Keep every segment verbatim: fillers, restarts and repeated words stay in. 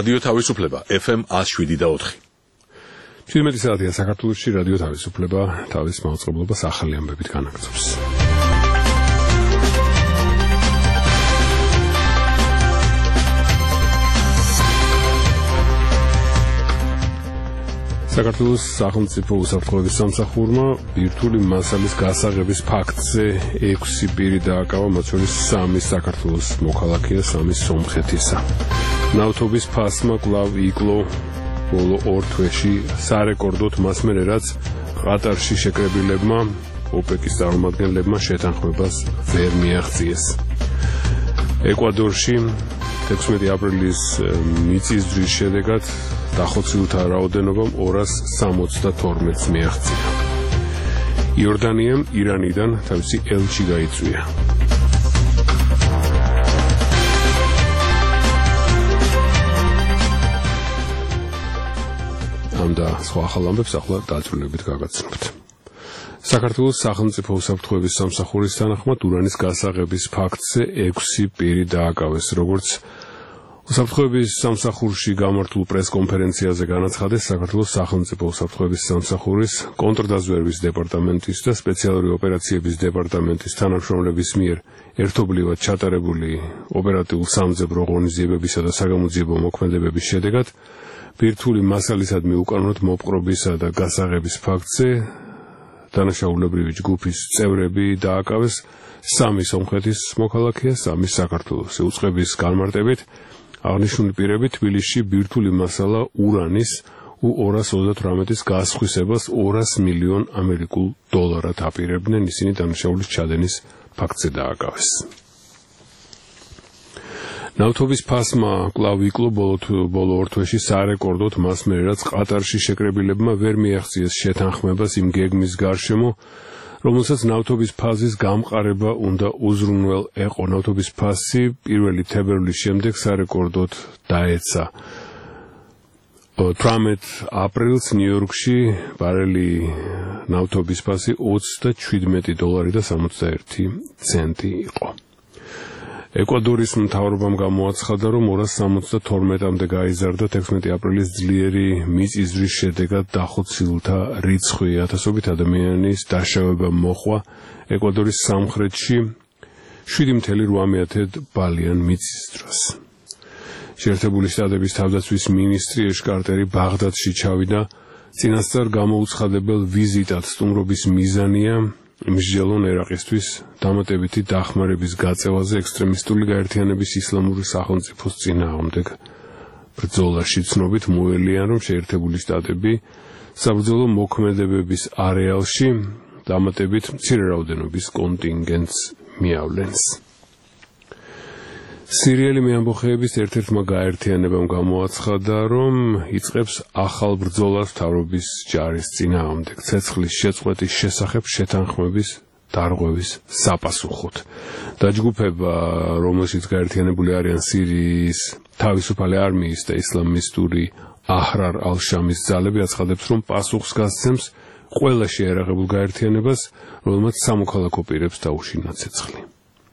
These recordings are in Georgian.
რადიო თავისუფლება ეფ ემ one oh seven და four. შვიდმეტი საათია საქართველოში რადიო თავისუფლება თავის მაუწყებლობას ახალი ამბებით განაგრძობს. საქართველოს სახელმწიფო უსაფრთხოების სამსახურმა ბირთვული მასალის გასაღების ფაქტზე ექვსი პირი დააკავა, მათ შორის სამი საქართველოს მოქალაქეა, სამი სომხეთისა. ნავთობის ფასმა კვლავ იკლო ბოლო ორ თვეში სარეკორდოდ მას მერე, რაც ყატარში შეკრებილებმა ოპეკის წარმომადგენლებმა შეთანხმებას ვერ მიაღწიეს. ეკვადორში ექვსმეტი აპრილის მიწისძვრის შედეგად დახოცილთა რაოდენობამ ორას სამოცდათორმეტს მიაღწია. იორდანიამ ირანიდან თავისი ელჩი გაიწვია. ამ და სხვა ახალ ამბებს ახლა დაწვრილებით გაგაცნობთ. საქართველოს სახელმწიფო უსაფრთხოების სამსახურის თანახმად ურანის გასაღების ფაქტზე ექვსი პირი დააკავეს, როგორც უსაფრთხოების სამსახურში გამართულ პრესკონფერენციაზე განაცხადეს საქართველოს სახელმწიფო უსაფრთხოების სამსახურის კონტრდაზვერვის დეპარტამენტის და სპეციალური ოპერაციების დეპარტამენტის თანამშრომლების მიერ ერთობლივად ჩატარებული ოპერატიულ სამძებრო ღონისძიებებისა და საგამოძიებო მოქმედებების შედეგად ბირთვული მასალისადმი უკანონოდ მოპყრობისა და გასაღების ფაქტზე დანაშაულებრივი ჯგუფის წევრები დააკავეს, სამი სომხეთის მოქალაქეა, სამი საქართველოს. უწყების განმარტებით აღნიშნული პირები თბილისში ბირთვული მასალა ურანის ორას ოცდათვრამეტის გასხვისებას ორას მილიონ ამერიკულ დოლარად აპირებდნენ, ისინი დანაშაულის ჩადენის ფაქტზე დააკავეს. ნავთობის ფასმა კვლავ იკლო ბოლო ორ თვეში სარეკორდოდ მას მერე, რაც ყატარში შეკრებილებმა ვერ მიაღწიეს შეთანხმებას იმ გეგმის გარშემო, რომელსაც ნავთობის ფაზის გამყარება უნდა უზრუნველ ეყო. ნავთობის ფასი პირველი თებერვლის შემდეგ სარეკორდოდ დაეცა. თვრამეტ აპრილს ნიუ-იორკში ბარელი ნავთობის ფასი ოცდაჩვიდმეტი დოლარი და სამოცდაერთი ცენტი იყო. ეკვადორის მთავრობამ გამოაცხადა, რომ ორას სამოცდათორმეტამდე გაიზარდა ექვსმეტი აპრილის ძლიერი მიწისძვრის შედეგად დახოცილთა რიცხვი. ათასობით ადამიანის დაშავება მოჰყვა ეკვადორის სამხრეთში შვიდი მცდელო რვამეათედ ბალიან მიწისძვრას. შეერთებული შტატების თავდაცვის მინისტრი ეშ კარტერი ბაღდადში ჩავიდა. წინასწარ გამოუცხადებელ ვიზიტად სტუმრობის მიზანია მსჯელონ ერაყისთვის დამატებითი დახმარების გაწევაზე ექსტრემისტული გაერთიანების ისლამური სახელმწიფოს წინააღმდეგ ბრძოლაში. ცნობით მოელიან, რომ შეერთებული შტატები საბრძოლო მოქმედებების არეალში დამატებით მცირე რაოდენობის კონტინგენტს მიავლენს. სირიელი მეამბოხეების ერთ-ერთმა გაერთიანებამ გამოაცხადა, რომ იწყებს ახალ ბრძოლას მთავრობის ჯარის წინააღმდეგ ცეცხლის შეწყვეტის შესახებ შეთანხმების დარღვევის საპასუხოდ. დაჯგუფება, რომელშიც გაერთიანებული არიან სირიის თავისუფალი არმიის და ისლამისტური აჰრარ ალ-შამის ძალები, აცხადებს, რომ პასუხს გასცემს ყველა შეიარაღებულ გაერთიანებას, რომელმაც სამოქალაქო პირებს დაუშინა ცეცხლი.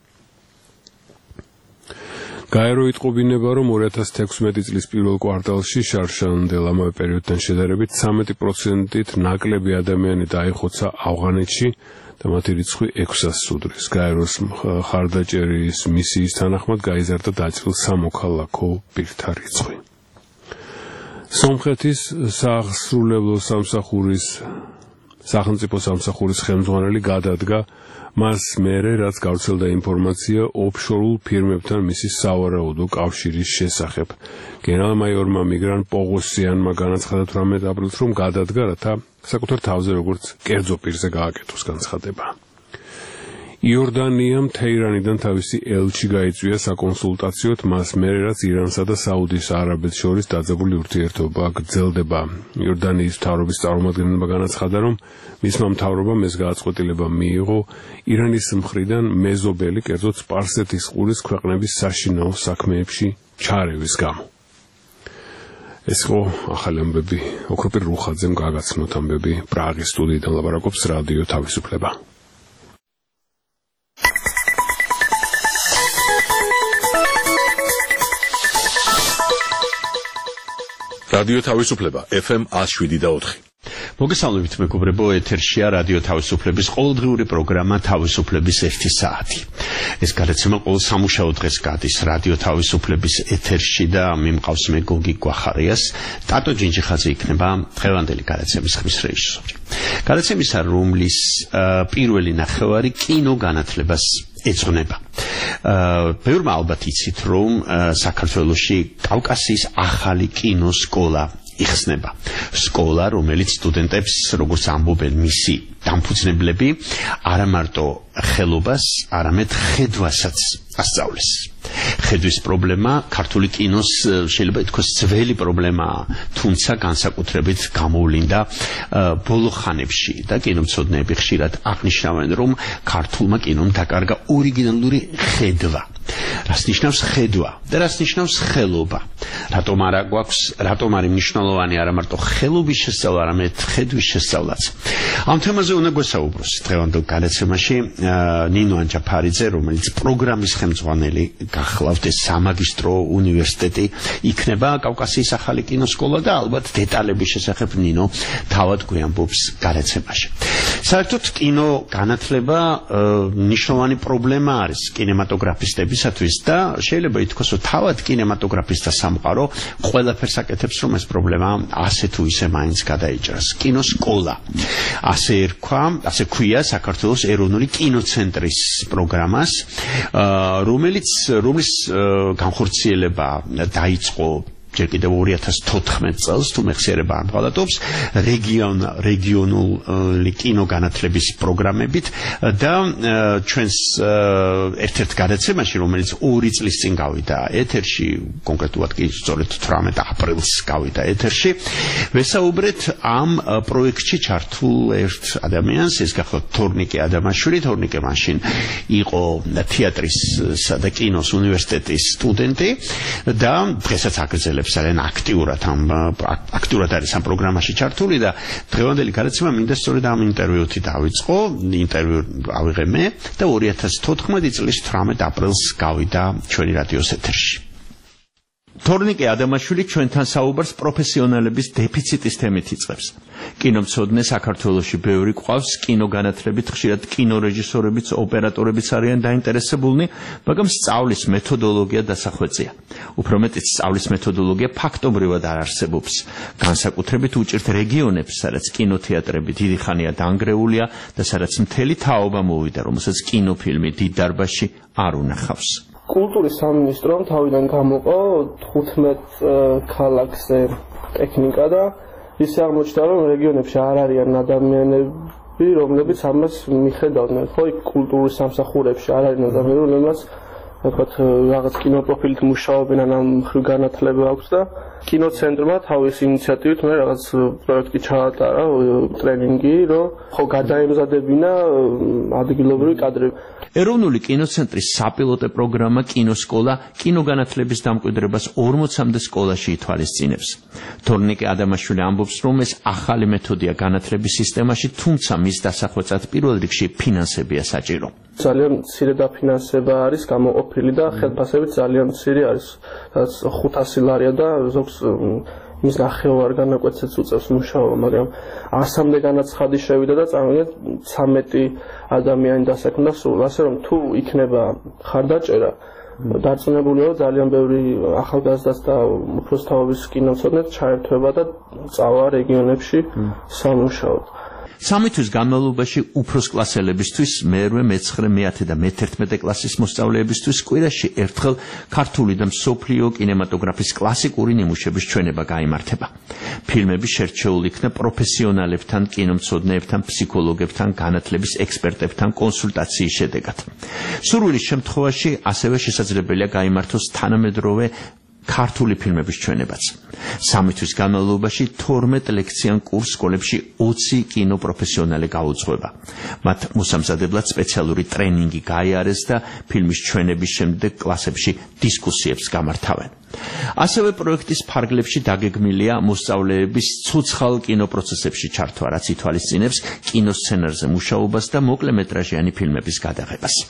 გაერო იტყობინება, რომ ორი ათას თექვსმეტი წლის პირველ კვარტალში შარშანდელ ამავე პერიოდთან შედარებით ცამეტი პროცენტით ნაკლები ადამიანი დაიხოცა ავღანეთში და მათი რიცხვი ექვსას სუდრის. გაეროს მხარდაჭერის მისიის თანახმად გაიზარდა დაჭრილ სამოქალაქო პირთა რიცხვი. სომხეთის სასრულებლო სამსახურის სახელმწიფო სამსახურის ხელმძღვანელი გადადგა მას მერე, რაც გავრცელდა ინფორმაცია ოფშორულ ფირმებთან მისი სავარაუდო კავშირის შესახებ. გენერალ-მაიორმა მიგრან პოღოსიანმა განაცხადა თვრამეტ აპრილს, რომ გადადგა, რათა საკუთარ თავზე როგორც კერძო პირზე გააკეთოს განცხადება. იორდანიამ თეირანიდან თავისი ელჩი გაიწვია საკონსულტაციოდ მას მერე, რაც ირანსა და საუდის არაბეთს შორის დაძაბული ურთიერთობა გრძელდება. იორდანიის მთავრობის წარმომადგენელმა განაცხადა, რომ მისმა მთავრობამ ეს გადაწყვეტილება მიიღო ირანის მხრიდან მეზობელი, კერძოდ სპარსეთის ყურის ქვეყნების საშინაო საქმეებში ჩარევის გამო. ეს იყო ახალი ამბები. ოქროპირ რუხაძემ გაგაცნოთ ამბები პრაღის სტუდიიდან ლაპარაკობს რადიო თავისუფლება. რადიო თავისუფლება F M one oh seven point four. მოგესალმებით მეგობრებო, ეთერშია რადიო თავისუფლების ყოველდღიური პროგრამა თავისუფლების ერთი საათი. ეს გადაცემა ყოველ სამუშაო დღეს გადის რადიო თავისუფლების ეთერში და მიმყავს მე გოგი გვახარიას. ტატო ჯინჯიხაძე იქნება დღევანდელი გადაცემის ხმის რეჟისორი. გადაცემისა რომლის პირველი ნახევარი კინო განათლებას ეძღვნება. ბევრმა ალბათ იცით, რომ საქართველოში კავკასიის ახალი კინო სკოლა იხსნება. სკოლა, რომელიც სტუდენტებს, როგორც ამბობენ მისი დამფუძნებლები, არა მარტო ხელობას, არამედ ხედვასაც ასწავლეს. ხედვის პრობლემა ქართული კინოს შეიძლება ითქვას ძველი პრობლემაა, თუმცა განსაკუთრებით გამოვლინდა ბოლო ხანებში და კინომცოდნეები ხშირად აღნიშნავენ, რომ ქართულმა კინომ დაკარგა ორიგინალური ხედვა. რას ნიშნავს ხედვა და რას ნიშნავს ხელობა? რატომ არა გვაქვს, რატომ არის მნიშვნელოვანი არა მარტო ხელობის შესწავლა, არამედ ხედვის შესწავლაც? ამ თემაზე უნდა გვესაუბროს დღევანდელ გადაცემაში ნინო ანჯაფარიძე, რომელიც პროგრამის ხელმძღვანელი გახლავთ, ეს სამაგისტრო უნივერსიტეტი იქნება კავკასიის ახალი კინოსკოლა და ალბათ დეტალების შესახებ ნინო თავად გვიამბობს გადაცემაში. საერთოდ კინო განათლება მნიშვნელოვანი პრობლემა არის კინემატოგრაფისტებისათვის და შეიძლება ითქვას, რომ თავად კინემატოგრაფისტთა სამყარო ყველაფერს აკეთებს, რომ ეს პრობლემა ასე თუ ისე მაინც გადაიჭრას. კინოსკოლა ასე ერქვა, ასე ქვია საქართველოს ეროვნული კინოცენტრის პროგრამას, რომელიც რომლის განხორციელება დაიწყო ჯერ კიდევ ორი ათას თოთხმეტ წელს, თუ მეხსიერება ამღალატობს, რეგიონ რეგიონული კინო განათლების პროგრამებით და ჩვენს ერთ-ერთ გადაცემაში, რომელიც ორი წლის წინ გავიდა ეთერში, კონკრეტულად კი სწორედ თვრამეტ აპრილს გავიდა ეთერში, ვესაუბრეთ ამ პროექტში ჩართულ ერთ ადამიანს, ეს გახლავთ თორნიკე ადამაშვილი. თორნიკე მაშინ იყო თეატრისა და კინოს უნივერსიტეტის სტუდენტი და დღესაც აგრძელებს ძალიან აქტიურად ამ აქტიურად არის ამ პროგრამაში ჩართული და დღევანდელი გადაცემა მინდა სწორედ ამ ინტერვიუთი დავიწყო. ინტერვიუ ავიღე მე და ორი ათას თოთხმეტი წლის თვრამეტ აპრილს გავიდა ჩვენი რადიოს ეთერში. თორნიკე ადამაშვილი ჩვენთან საუბარს პროფესიონალების დეფიციტის თემით იწყებს. კინომცოდნე საქართველოში ბევრი ყავს, კინო განათლებით ხშირად კინორეჟისორებიც, ოპერატორებიც არიან დაინტერესებულნი, მაგრამ სწავლის მეთოდოლოგია დასახვეწია. უფრო მეტიც სწავლის მეთოდოლოგია ფაქტობრივად არ არსებობს. განსაკუთრებით უჭირთ რეგიონებს, სადაც კინოთეატრები დიდი ხანია დანგრეულია და სადაც მთელი თაობა მოვიდა, რომელსაც კინოფილმი დიდ დარბაზში არ უნახავს. კულტურის სამინისტრომ თავიდან გამოყო თხუთმეტ ქალაქზე ტექნიკა და ისე აღმოჩნდა, რომ რეგიონებში არ არიან ადამიანები, რომლებიც ამას მიხედავდნენ. ხო, იქ კულტურის სამსახურებში არ არიან ადამიანები, რომლებიც ვთქვათ, რაღაც კინოპროფილით მუშაობენ, ან ამ მხრივ განათლება აქვს და კინოცენტრმა თავის ინიციატივით მე რაღაც პროექტი ჩაატარა, ტრენინგი, რომ ხო გადაემზადებინა ადგილობრივი კადრები. ეროვნული კინოცენტრის საპილოტო პროგრამა კინოსკოლა კინოგანათლების დამკვიდრებას ორმოცამდე სკოლაში ითვალისწინებს. თორნიკე ადამაშვილი ამბობს, რომ ეს ახალი მეთოდია განათლების სისტემაში, თუმცა მის დასახვეწად პირველ რიგში ფინანსებია საჭირო. ძალიან მცირე დაფინანსება არის გამოყოფილი და ხელფასებით ძალიან მცირე არის. ხუთასი ლარია და ზოგს მის ნახევარ განაკვეთსაც უწევს მუშაობა, მაგრამ ასამდე განაცხადი შევიდა და წარმოგიდგენთ ცამეტი ადამიანი დასაქმდა სულ, ასე რომ თუ იქნება ხარდაჭერა, დარწმუნებულია, ძალიან ბევრი ახალგაზრდას და უფროს თაობის კინომცოდნეს ჩაერთვება და წავა რეგიონებში სამუშაოდ. სამი თვის განმავლობაში უფროს კლასელებისთვის, მერვე, მეცხრე, მეათე და მეთერთმეტე კლასის მოსწავლეებისთვის კვირაში ერთხელ ქართული და მსოფლიო კინემატოგრაფის კლასიკური ნიმუშების ჩვენება გაიმართება. ფილმები შერჩეულ იქნა პროფესიონალებთან, კინომცოდნეებთან, ფსიქოლოგებთან, განათლების ექსპერტებთან კონსულტაციის შედეგად. სურვილის შემთხვევაში ასევე შესაძლებელია გაიმართოს თანამედროვე ქართული ფილმების ჩვენებაც. სამი თვის განმავლობაში თორმეტ ლექციან კურს სკოლებში ოცი კინოპროფესიონალი გაუძღვება. მათ მოსამზადებლად სპეციალური ტრენინგი გაიარეს და ფილმის ჩვენების შემდეგ კლასებში დისკუსიებს გამართავენ. ასევე პროექტის ფარგლებში დაგეგმილია მოსწავლეების ცოცხალ კინოპროცესებში ჩართვა, რაც ითვალისწინებს კინოსცენარზე მუშაობას და მოკლემეტრაჟიანი ფილმების გადაღებას.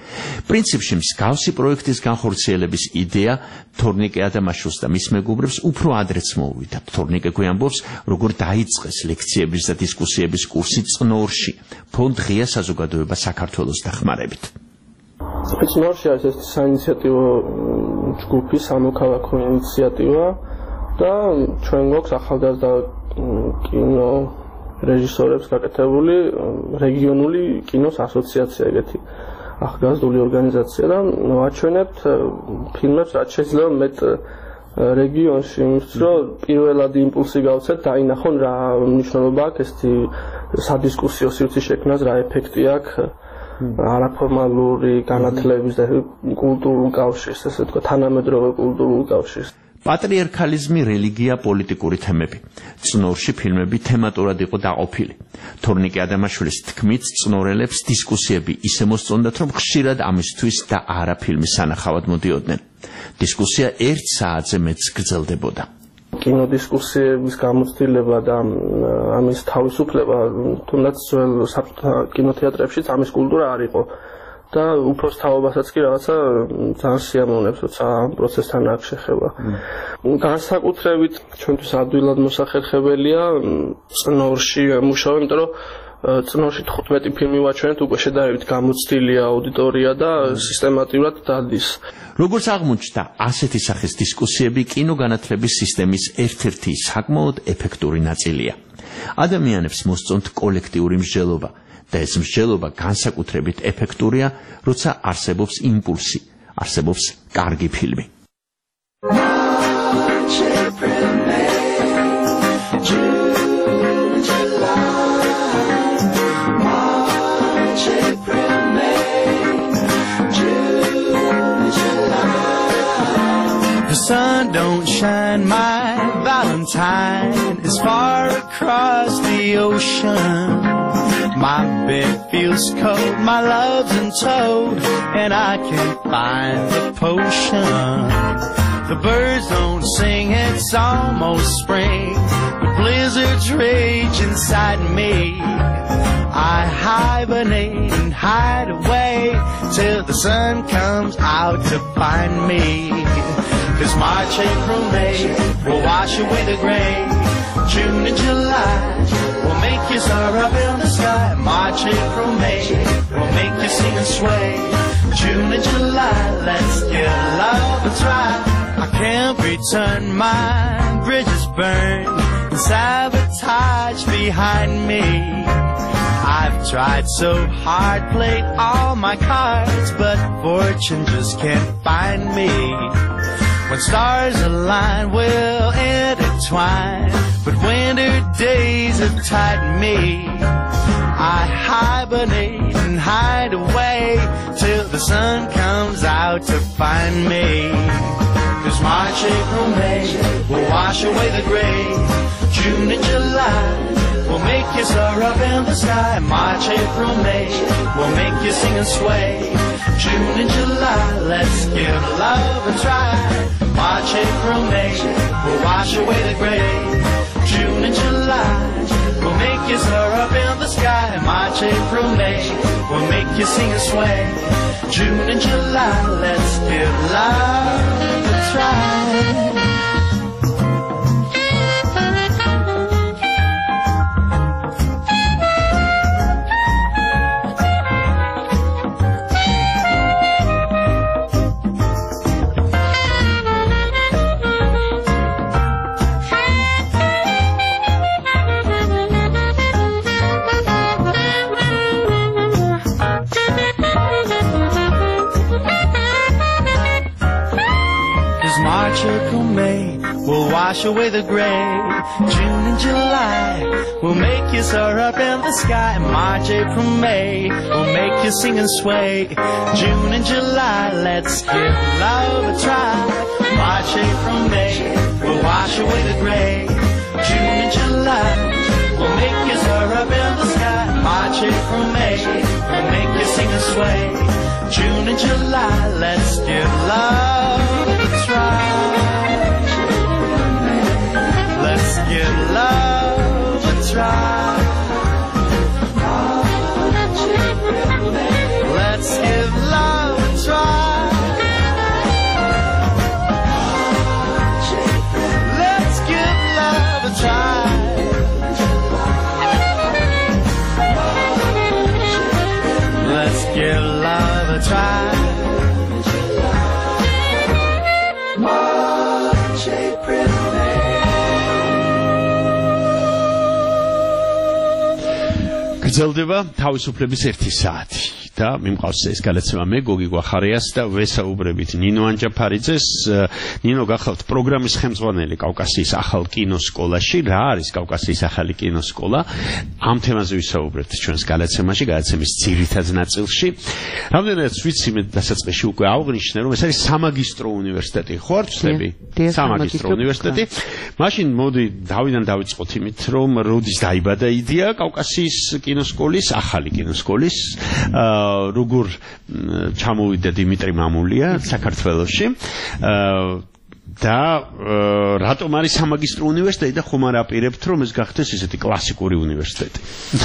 პრინციპში მსგავსი პროექტის განხორციელების იდეა თორნიკე ადამაშვილს და მის მეგობრებს უფრო ადრეც მოუვიდათ. თორნიკე გვიამბობს, როგორ დაიწყეს ლექციების და დისკუსიების კურსი წნორში, ფონდ ღია საზოგადოება საქართველოს დახმარებით. წნორში არის ეს საინიციატივო ჯგუფი, სამოქალაქო ინიციატივა და ჩვენ გვაქვს ახალგაზრდა კინო რეჟისორებს გაკეთებული რეგიონული კინოს ასოციაცია, ეგეთი ახალგაზრდული ორგანიზაცია და ვაჩვენებთ ფილმებს, რაც შეიძლება მეტ რეგიონში, იმის რომ პირველად იმპულსი გავცეთ, დაინახონ რა მნიშვნელობა აქვს ესეთი სადისკუსიო სივრცის შექმნას, რა ეფექტი აქვს არაფორმალური განათლების და კულტურულ კავშირს, ესე ვთქვათ, თანამედროვე კულტურულ კავშირს. პატრიარქალიზმი, რელიგია, პოლიტიკური თემები. წნორში ფილმები თემატურად იყო დაყოფილი. თორნიკე ადამაშვილის თქმით, წნორელებს დისკუსიები ისე მოსწონდათ, რომ ხშირად ამისთვის და არა ფილმის სანახავად მოდიოდნენ. დისკუსია ერთ საათზე მეც გრძელდებოდა. კინოდისკუსიების გამოცდილება და ამის თავისუფლება, თუნდაც ძველ კინოთეატრებშიც ამის კულტურა არ იყო. და უფროს თაობასაც კი რაღაცა ძალიან სიამოვნებს, როცა ამ პროცესთან აქვს შეხება. განსაკუთრებით ჩვენთვის ადვილად მოსახერხებელია წნორში მუშაობა, იმიტომ რომ წნორში თხუთმეტი ფილმი ვაჩვენეთ, უკვე შედარებით გამოცდილია აუდიტორია და სისტემატურად დადის. როგორც აღმოჩნდა, ასეთი სახის დისკუსიები კინოგანათლების სისტემის ერთ-ერთი საკმაოდ ეფექტური ნაწილია. ადამიანებს მოსწონთ კოლექტიური მსჯელობა. და ეს მსჯელობა განსაკუთრებით ეფექტურია, როცა არსებობს იმპულსი, არსებობს კარგი ფილმი. The sun don't shine, my Valentine is far across the ocean. My bed feels cold, my love's in tow, and I can't find the potion. The birds don't sing, it's almost spring, but blizzards rage inside me. I hibernate and hide away till the sun comes out to find me. 'Cause March, April, May will wash away the gray. June and July will make you soar up in the sky. March, April, May will make you sing and sway. June and July, let's give love a try. I can't return, my bridges burn and sabotage behind me. I've tried so hard, played all my cards, but fortune just can't find me. When stars align, we'll intertwine, but winter days have tied me. I hibernate and hide away till the sun comes out to find me. 'Cause March, April, May will wash away the gray. June and July will make you soar up in the sky. March, April, May will make you sing and sway. June and July, let's give love a try. March, April, May will wash away the gray. June and July will make you soar up in the sky. March, April, May will make you sing and sway. June and July, let's give love a try. March, April, May will wash away the gray. June and July will make you soar up in the sky. March, April, May will make you sing and sway. June and July, let's give love a try. March, April, May will wash away the gray. June and July will make you soar up in the sky. March, April, May will make you sing and sway. June and July, let's give love a try. Let's give love a try. Let's give love give love a try. March, April, May. გრძელდება თავისუფლების ერთი საათი და მიმყავს ეს გადაცემა მე გოგი გვახარიას და ვესაუბრებით ნინო ანჯაფარიძეს. ნინო, გახავთ პროგრამის ხელმძღვანელი კავკასიის ახალ კინოსკოლაში. რა არის კავკასიის ახალი კინოსკოლა? ამ თემაზე ვისაუბრებთ ჩვენს გადაცემაში, გადაცემის ძირითად ნაწილში. რამდენადაც ვიცი, მე დასაწყისში უკვე აღვნიშნე, რომ ეს არის სამაგისტრო უნივერსიტეტი. ხო არ ვწდები? სამაგისტრო უნივერსიტეტი. მაშინ მოდი დავიდან დავიწყოთ იმით, რომ როდის დაიბადა იდეა კავკასიის კინოსკოლის, ახალი კინოსკოლის, როგორ ჩამოვიდა დიმიტრი მამულია საქართველოში და რატომ არის სამაგისტრო უნივერსიტეტი და ხომ არ აპირებთ რომ ეს გახდეს ესეთი კლასიკური უნივერსიტეტი?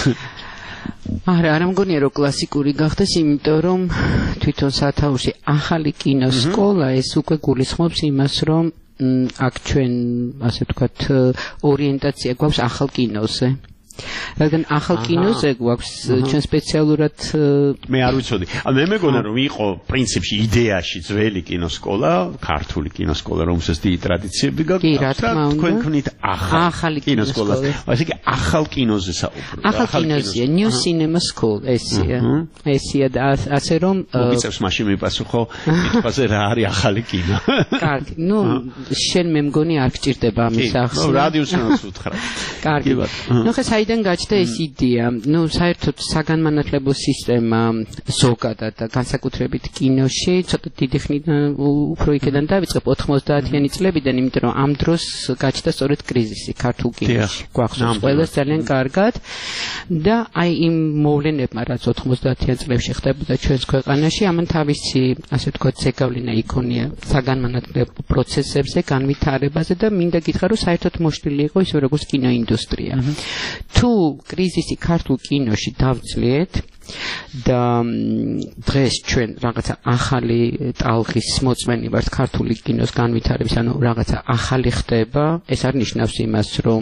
არა, არ მგონია რომ კლასიკური გახდეს, იმიტომ რომ თვითონ სათავეში ახალი კინოსკოლა ეს უკვე გულისხმობს იმას, რომ აქ ჩვენ ასე ვთქვათ ორიენტაცია გვაქვს ახალ კინოზე. რადგან ახალ კინოზე გვაქვს ჩვენ სპეციალურად მე არ ვიცოდი. ანუ მე მეგონა რომ იყო პრინციპში იდეაში ძველი კინოსკოლა, ქართული კინოსკოლა, რომელსაც დიდი ტრადიციები გაქვს და თქვენ ქმნით ახალი კინოსკოლა. ასე კი ახალ კინოზე საუბრობთ. ახალ კინოზია, New Cinema School ესია. ესია და ასე რომ მოგიწევს მაშინ მიპასუხო კითხვაზე რა არის ახალი კინო. კარგი, ნუ შენ მე მგონი არ გჭირდება ამის ახსნა. ნუ რადიოსანაც უთხრა. კარგი. ნუ ხე საიდან გაჩნდა ეს იდეა? ნუ საერთოდ საგანმანათლებლო სისტემა ზოგადად და განსაკუთრებით კინოში ცოტა დიდი ხნიდან უფრო იქიდან დავიწყებ ოთხმოცდაათიანი წლებიდან, იმიტომ რომ ამ დროს გაჩნდა სწორედ კრიზისი ქართულ კინოში. გვახსოვს ყველას ძალიან კარგად და აი იმ მოვლენებმა, რაც ოთხმოცდაათიან წლებში ხდებოდა ჩვენს ქვეყანაში, ამან თავისი, ასე ვთქვათ, ზეგავლენა იქონია საგანმანათლებლო პროცესებზე, განვითარებაზე და მინდა გითხრა, რომ საერთოდ მოშლილი იყო ისე როგორც კინოინდუსტრია. თუ კრიზისი ქართულ კინოში დავძლიეთ და დღეს ჩვენ რაღაცა ახალი ტალღის მოწმენი ვართ ქართული კინოს განვითარების, ანუ რაღაცა ახალი ხდება, ეს არ ნიშნავს იმას, რომ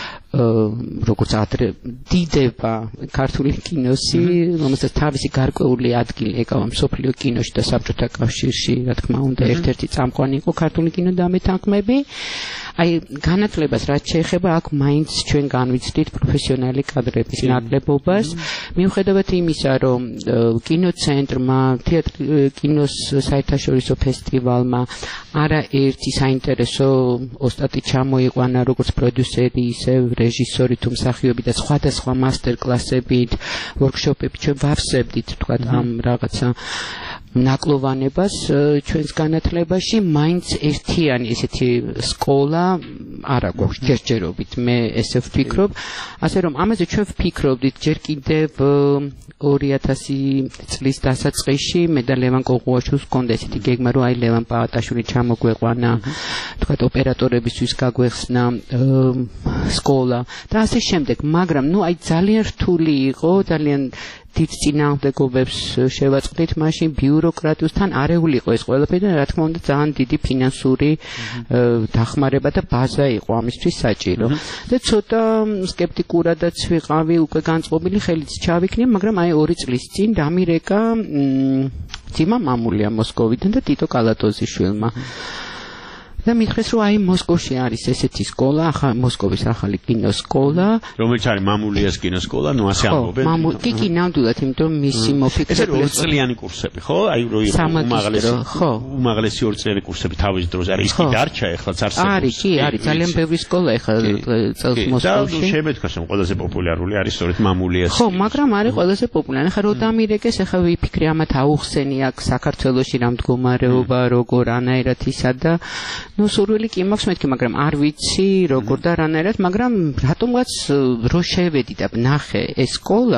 როგორც ადრე დიდება ქართული კინოსი, რომელსაც თავისი გარკვეული ადგილი ეკავა მსოფლიო კინოში და საბჭოთა კავშირში, რა თქმა უნდა, ერთ-ერთი წამყვანი იყო ქართული კინო და ამეთანხმები. აი, განათლებას რაც შეეხება, აქ მაინც ჩვენ განვიცდით პროფესიონალი კადრების ნაკლებობას, მიუხედავად იმისა, რომ კინოცენტრმა, კინოს საერთაშორისო ფესტივალმა არაერთი საინტერესო ოსტატი ჩამოიყვანა, როგორც პროდიუსერი, ისე რეჟისორი თუ მსახიობი და სხვადასხვა მასტერკლასებით, ვორქშოპებით ჩვენ ვავსებდით, თქვა ამ რაღაცა ნაკლოვანებას ჩვენს განათლებაში, მაინც ერთიანი ესეთი სკოლა არ აქვს ჯერჯერობით, მე ესე ვფიქრობ, ასე რომ ამაზე ჩვენ ვფიქრობდით ჯერ კიდევ ორი ათასი წლის დასაწყისში, მე და ლევან კოღუაშვილს ჰქონდა ესეთი გეგმა, რომ აი ლევან პაატაშვილი ჩამოგვეყვანა, თქვა ოპერატორებისთვის გაგვეხსნა სკოლა და ასე შემდეგ, მაგრამ ნუ აი ძალიან რთული იყო, ძალიან დიდ წინააღმდეგობებს შევაწყდით მაშინ ბიუროკრატიასთან არეული იყო ეს ყველაფერი და რა თქმა უნდა ძალიან დიდი ფინანსური დახმარება და ბაზა იყო ამისთვის საჭირო და ცოტა სკეპტიკურადაც ვიყავი, უკვე განწყობილი ხელიც ჩავიქნია, მაგრამ აი ორი წლის წინ დამირეკა ძიმა მამულია მოსკოვიდან და ტიტო კალატოზიშვილმა და მითხრეს, რომ აი მოსკოვში არის ესეთი სკოლა, ახლა მოსკოვის ახალი კინოსკოლა, რომელიც არის მამულიას კინოსკოლა, ნუ ასე ამბობენ. მამუ კი კი ნამდვილად, იმიტომ რომ მისი მოფიქრება ეს ორწლიანი კურსები, ხო? აი რო უმაღლესი, ხო, უმაღლესი ორწლიანი კურსები თავის დროს არის, ის კი დარჩა, ეხლაც არსებობს. არის, კი, არის, ძალიან ბევრი სკოლა ეხლა წელს მოსკოვში. და შემეთქვა, რომ ყველაზე პოპულარული არის სწორედ მამულიას. ხო, მაგრამ არის ყველაზე პოპულარული. ახლა რო დამირეკეს, ახლა ვიფიქრე ამათ აუხსენი აქ საქართველოში რა მდგომარეობა, როგორ ანაირად ისა და ნუ სურვილი კი მაქვს მეთქი, მაგრამ არ ვიცი როგორ და რანაირად, მაგრამ რატომღაც რო შევედი და ვნახე ეს სკოლა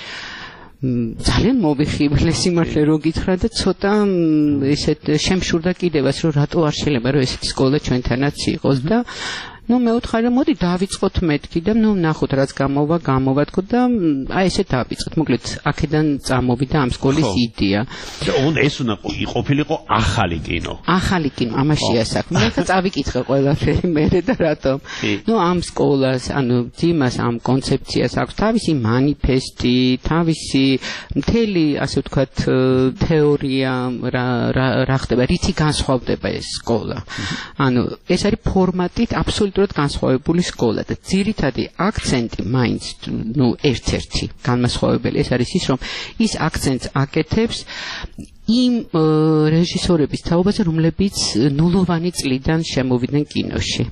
ძალიან მოვიხიბლე სიმართლე რო გითხრა და ცოტა ესეთ შემშურდა კიდევაც, რომ რატო არ შეიძლება რომ ესეთი სკოლა ჩვენთანაც იყოს და ნუ მეუთხარი მოდი დავიწყოთ მეთქი და ნუ ნახოთ რაც გამოვა გამოვა თქო და აი ესე დავიწყეთ მოკლედ აქედან წამოვიდა ამ სკოლის იდეა და ეს უნდა ყოფილიყო ახალი კინო ახალი კინო ამაშია საქმე მე ხა წავიკითხე ყველაფერი მერე და რატომ ნუ ამ სკოლას ანუ ძიმას ამ კონცეფციას აქვს თავისი манифესტი თავისი მთელი ასე ვთქვათ თეორია რა რა ხდება რითი განსხვავდება ეს სკოლა ანუ ეს არის ფორმატით აბსოლუტურად განსხვავებული სკოლა და ძირითადი აქცენტი მაინც ნუ ერთ-ერთი განმასხვავებელი ეს არის ის რომ ის აქცენტს აკეთებს იმ რეჟისორების თაობაზე რომლებიც ნულოვანი წლიდან შემოვიდნენ კინოში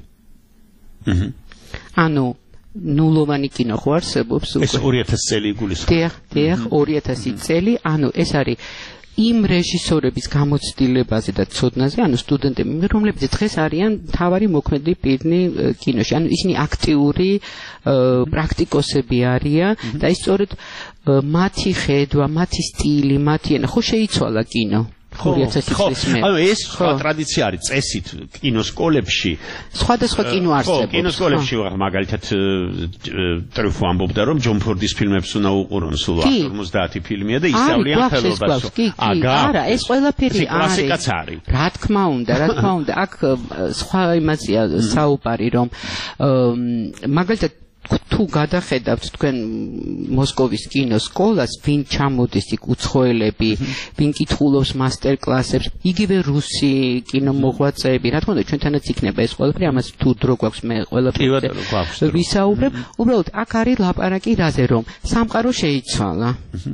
ანუ ნულოვანი კინო ხო არსებობს ეს ორი ათასი წელი იგულისხმება დიახ დიახ ორი ათასი წელი ანუ ეს არის იმ რეჟისორების გამოცდილებაზე და ცოდნაზე, ანუ სტუდენტები, რომლებიც დღეს არიან მთავარი მოქმედი პირნი კინოში, ანუ ისინი აქტიური პრაქტიკოსები არიან და ის სწორედ მათი ხედვა, მათი სტილი, მათი ენა ხო შეიცვალა კინო. ორი ათასი წლის მერე. ანუ ეს სხვა ტრადიცია არის წესით კინოსკოლებში. სხვადასხვა კინო არსებობს. ხო, კინოსკოლებში მაგალითად ტრუფო ამბობდა რომ ჯონ ფორდის ფილმებს უნდა უყურონ სულ ორმოცდაათი ფილმია და ისწავლიან ხელობას. არა, ეს ყველაფერი არის. კლასიკაც არის. რა თქმა უნდა, რა თქმა უნდა, აქ სხვა იმაზეა საუბარი რომ მაგალითად თუ გადახედავთ თქვენ მოსკოვის კინოსკოლას, ვინ ჩამოდის იქ უცხოელები, ვინ კითხულობს მასტერ კლასებს, იგივე რუსი კინომოღვაწეები, რა თქმა უნდა, ჩვენთანაც იქნება ეს ყველაფერი, ამას თუ დრო გვაქვს მე ყველაფერი ვისაუბრებ, უბრალოდ აქ არის ლაპარაკი რაზე რომ სამყარო შეიცვალა.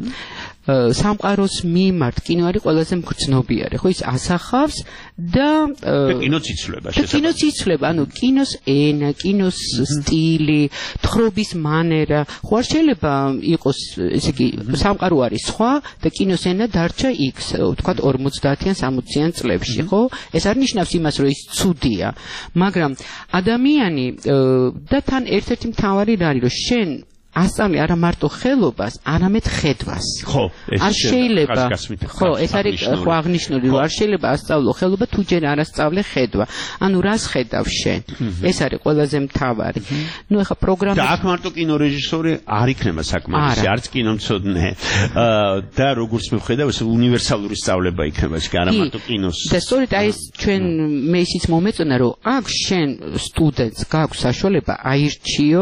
სამყაროს მიმართ კინო არის ყველაზე მგრძნობიარე, ხო ის ასახავს და კინოც იცვლება შესაძლოა. კინოც იცვლება, ანუ კინოს ენა, კინოს სტილი, თხრობის მანერა, ხო არ შეიძლება იყოს, ესე იგი, სამყარო არის სხვა და კინოს ენა დარჩა იქ, ვთქვათ ორმოცდაათიან სამოციან წლებში, ხო? ეს არ ნიშნავს იმას, რომ ის ცუდია, მაგრამ ადამიანი და თან ერთ-ერთი მთავარი რა არის, რომ შენ ასწავლე არა მარტო ხელობას, არამედ ხედვას. ხო, ეს არ შეიძლება. ხო, ეს არის ხო აღნიშნული, რომ არ შეიძლება ასწავლო ხელობა თუ ჯერ არ ასწავლე ხედვა. ანუ რას ხედავ შენ? ეს არის ყველაზე მთავარი. ნუ ეხა პროგრამა და აქ მარტო კინორეჟისორი არ იქნება საკმარისი, არც კინომცოდნე. და როგორც მე ვხედავ, ეს უნივერსალური სწავლება იქნება, არა მარტო კინოს. და სწორედ აი ეს ჩვენ მე ისიც მომეწონა, რომ აქ შენ სტუდენტს გაქვს საშუალება აირჩიო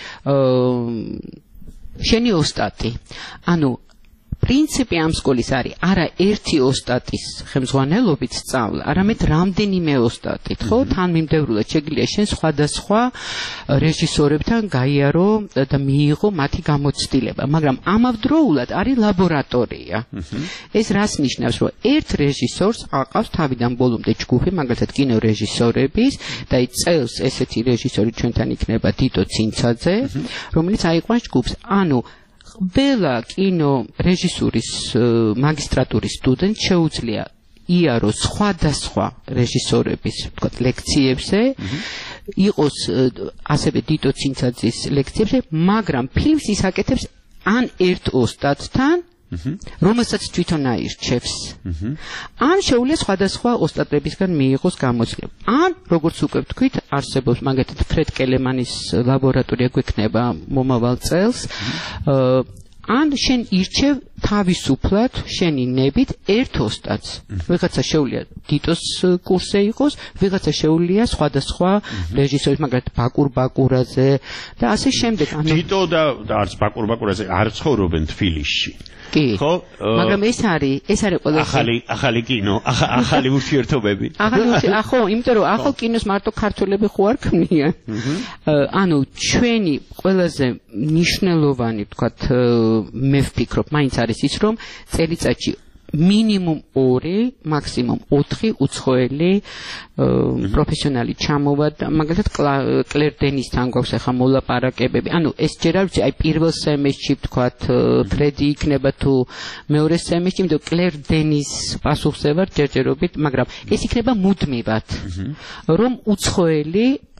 შენი ოსტატი. ანუ პრინციპი ამ სკოლის არის არა ერთი ოსტატის ხელმძღვანელობით სწავლა, არამედ რამდენიმე ოსტატით, ხო? თანმიმდევრულად შეგვიძლია შენ სხვადასხვა რეჟისორებთან გაიარო და მიიღო მათი გამოცდილება, მაგრამ ამავდროულად არის ლაბორატორია. ეს რას ნიშნავს, რომ ერთ რეჟისორს აყავს თავიდან ბოლომდე ჯგუფი, მაგალითად კინორეჟისორების და ის წელს ესეთი რეჟისორი ჩვენთან იქნება დიტო ცინცაძე, რომელიც აიყვანს ჯგუფს. ანუ ყველა კინო რეჟისურის მაგისტრატურის სტუდენტ შეუძლია იაროს სხვადასხვა რეჟისორების, ვთქვათ, ლექციებზე, იყოს ასევე დიტო ცინცაძის ლექციებზე, მაგრამ ფილმს ის აკეთებს ან ერთ ოსტატთან, რომელსაც თვითონ აირჩევს. ან შეუძლია სხვადასხვა ოსტატებისგან მიიღოს გამოცდილება. ან როგორც უკვე ვთქვით, არსებობს მაგალითად ფრედ კელემანის ლაბორატორია გვექნება მომავალ წელს. ან შენ ირჩევ თავისუფლად შენი ნებით ერთ ოსტატს. ვიღაცა შეუძლია დიტოს კურსზე იყოს, ვიღაცა შეუძლია სხვადასხვა რეჟისორის, მაგალითად ბაკურ ბაკურაძე და ასე შემდეგ. დიტო და არც ბაკურ ბაკურაძე არ ცხოვრობენ თბილისში. კი. ხო? მაგრამ ეს არის, ეს არის ყველა ახალი ახალი კინო, ახალი ურთიერთობები. ახალი ურთიერთობები, ხო, იმიტომ რომ ახალ კინოს მარტო ქართველები ხო არ ქმნიან. ანუ ჩვენი ყველაზე მნიშვნელოვანი, ვთქვათ, მე ვფიქრობ, მაინც არის ის, რომ წელიწადში მინიმუმ ორი, მაქსიმუმ ოთხი უცხოელი პროფესიონალი ჩამოვა და მაგალითად კლერ დენისთან გვაქვს ახლა მოლაპარაკებები. ანუ ეს ჯერ არ ვიცი, აი პირველ სემესტრში ვთქვათ ფრედი იქნება თუ მეორე სემესტრში, იმიტომ კლერ დენის პასუხზე ვარ ჯერჯერობით, მაგრამ ეს იქნება მუდმივად, რომ უცხოელი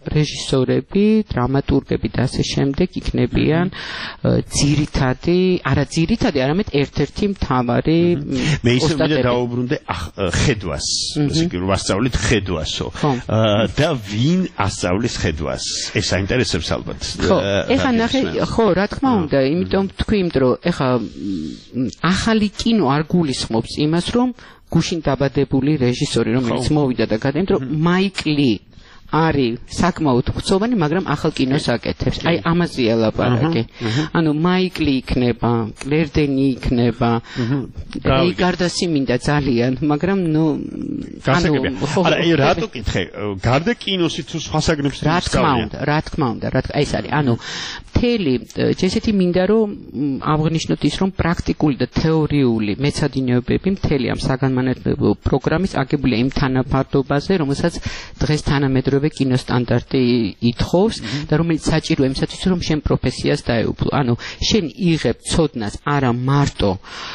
რეჟისორები, დრამატურგები და ასე შემდეგ იქნებიან ძირითადი, არა ძირითადი, არამედ ერთ-ერთი მთავარი მე ისე მინდა დაუბრუნდე ხედვას, ისე რომ ვასწავლით ხედვასო. და ვინ ასწავლის ხედვას? ეს საინტერესებს ალბათ. ხო, ეხლა ნახე, ხო, რა თქმა უნდა, იმიტომ თქვი, იმიტომ რომ ეხლა ახალი კინო არ გულისხმობს იმას, რომ გუშინ დაბადებული რეჟისორი, რომელიც მოვიდა და გადაიმთ, რომ მაიკლი არის საკმაოდ ხცოვანი, მაგრამ ახალ კინოს აკეთებს. აი ამაზეა ლაპარაკი. ანუ მაიკლი იქნება, კლერდენი იქნება, რეი გარდასი მინდა ძალიან, მაგრამ ნუ ანუ არა, აი რატო კითხე? გარდა კინოსი თუ სხვა საგნებს რა თქმა უნდა, რა თქმა უნდა, რა თქმა, ეს არის. ანუ მთელი ესეთი მინდა რომ აღნიშნოთ ის რომ პრაქტიკული და თეორიული მეცადინეობები მთელი ამ საგანმანათლებლო პროგრამის აგებულია იმ თანაფარდობაზე, რომელსაც დღეს თანამედროვე კინოსტანდარტი ითხოვს და რომელიც საჭიროა იმისათვის რომ შენ პროფესიას დაეუფლო. ანუ შენ იღებ ცოდნას არა მარტო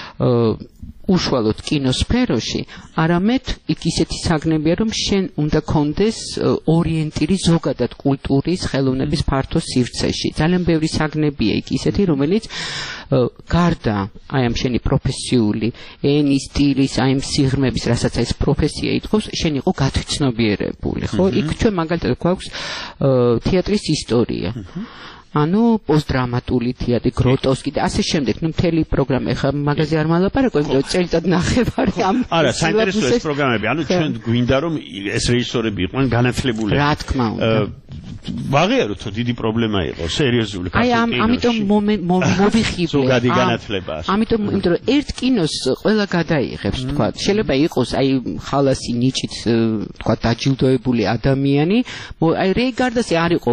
უშუალოდ კინოსფეროში, არამედ იქ ისეთი საგნებია, რომ შენ უნდა კონდეს ორიენტირი ზოგადად კულტურის, ხელოვნების ფართო სივრცეში. ძალიან ბევრი საგნებია იქ ისეთი, რომელიც გარდა აი ამ შენი პროფესიული ენის, სტილის, აი ამ სიღრმების, რასაც ეს პროფესია ითხოვს, შენ იყო გათვითცნობიერებული, ხო? იქ ჩვენ მაგალითად გვაქვს თეატრის ისტორია. ანუ პოსტდრამატული თეატრი, გროტოვსკი და ასე შემდეგ, ნუ მთელი პროგრამა, ეხლა მაგაზე არ ვალაპარაკო, იმიტომ რომ წელიწად ნახევარი ამ არა, საინტერესოა ეს პროგრამები, ანუ ჩვენ გვინდა რომ ეს რეჟისორები იყვნენ განათლებულები. რა თქმა უნდა. ვაღიაროთ, დიდი პრობლემა იყო, სერიოზული ქართული კინოში. აი, ამიტომ მოვიხიბლე. ზოგადი განათლება. ამიტომ, იმიტომ რომ ერთ კინოს ყველა გადაიღებს, თქვა, შეიძლება იყოს აი ხალასი ნიჭით, თქვა, დაჯილდოებული ადამიანი, აი რეი გარდასი არ იყო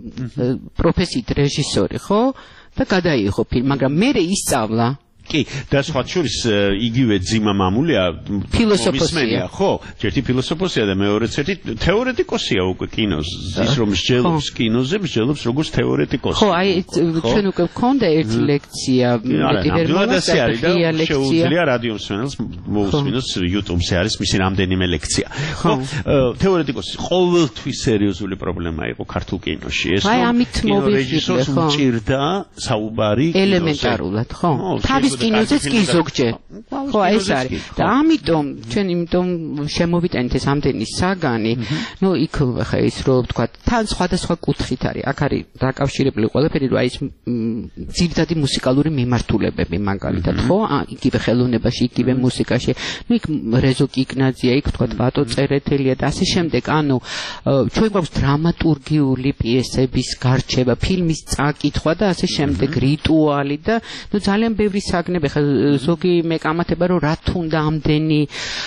პროფესიით რეჟისორი, ხო? და გადაიღო ფილმი, მაგრამ მე ისწავლა კი, და სხვა შორის იგივე ძიმა მამულია ფილოსოფოსია, ხო? ერთი ფილოსოფოსია და მეორეც ერთი თეორეტიკოსია უკვე კინოს. ის რომ მსჯელობს კინოზე, მსჯელობს როგორც თეორეტიკოსი. ხო, აი ჩვენ უკვე გქონდა ერთი ლექცია, მეტი ვერ მოვასწავლე ლექცია. შეუძლია რადიო მსმენელს მოусმინოს YouTube-ზე არის მისი რამდენიმე ლექცია. ხო, თეორეტიკოსი ყოველთვის სერიოზული პრობლემა იყო ქართულ კინოში. ეს რომ კინორეჟისორს უჭირდა საუბარი ელემენტარულად, ხო? თავის კინოზეც კი ზოგჯერ. ხო, ეს არის. და ამიტომ ჩვენ იმიტომ შემოვიტანით ეს ამდენი საგანი, ნუ იქ ხა ის რომ თქვა, თან სხვადასხვა კუთხით არის. აქ არის დაკავშირებული ყველაფერი, რომ აი ეს ძირითადი მუსიკალური მიმართულებები მაგალითად, ხო? იგივე ხელოვნებაში, იგივე მუსიკაში. ნუ იქ რეზო კიკნაძია, იქ თქვა ბატო წერეთელია და ასე შემდეგ. ანუ ჩვენ გვაქვს დრამატურგიული პიესების გარჩევა, ფილმის წაკითხვა და ასე შემდეგ, რიტუალი და ნუ ძალიან ბევრი საგნები, ხა ზოგი მეკამათება რომ რა თუნდა ამდენი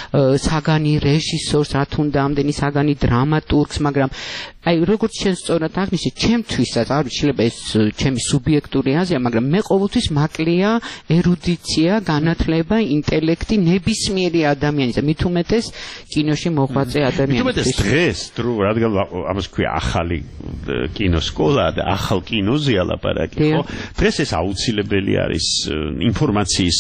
საგანი რეჟისორს, რა თუნდა ამდენი საგანი დრამატურგს, მაგრამ აი როგორც შენ სწორად აღნიშნე, ჩემთვისაც არ შეიძლება ეს ჩემი სუბიექტური აზრია, მაგრამ მე ყოველთვის მაკლია ერუდიცია, განათლება, ინტელექტი ნებისმიერი ადამიანის და მით უმეტეს კინოში მოღვაწე ადამიანის. მით უმეტეს დღეს, რადგან ამას ქვია ახალი კინოსკოლა და ახალ კინოზეა ლაპარაკი, ხო? დღეს ეს აუცილებელი არის ინფორმაციის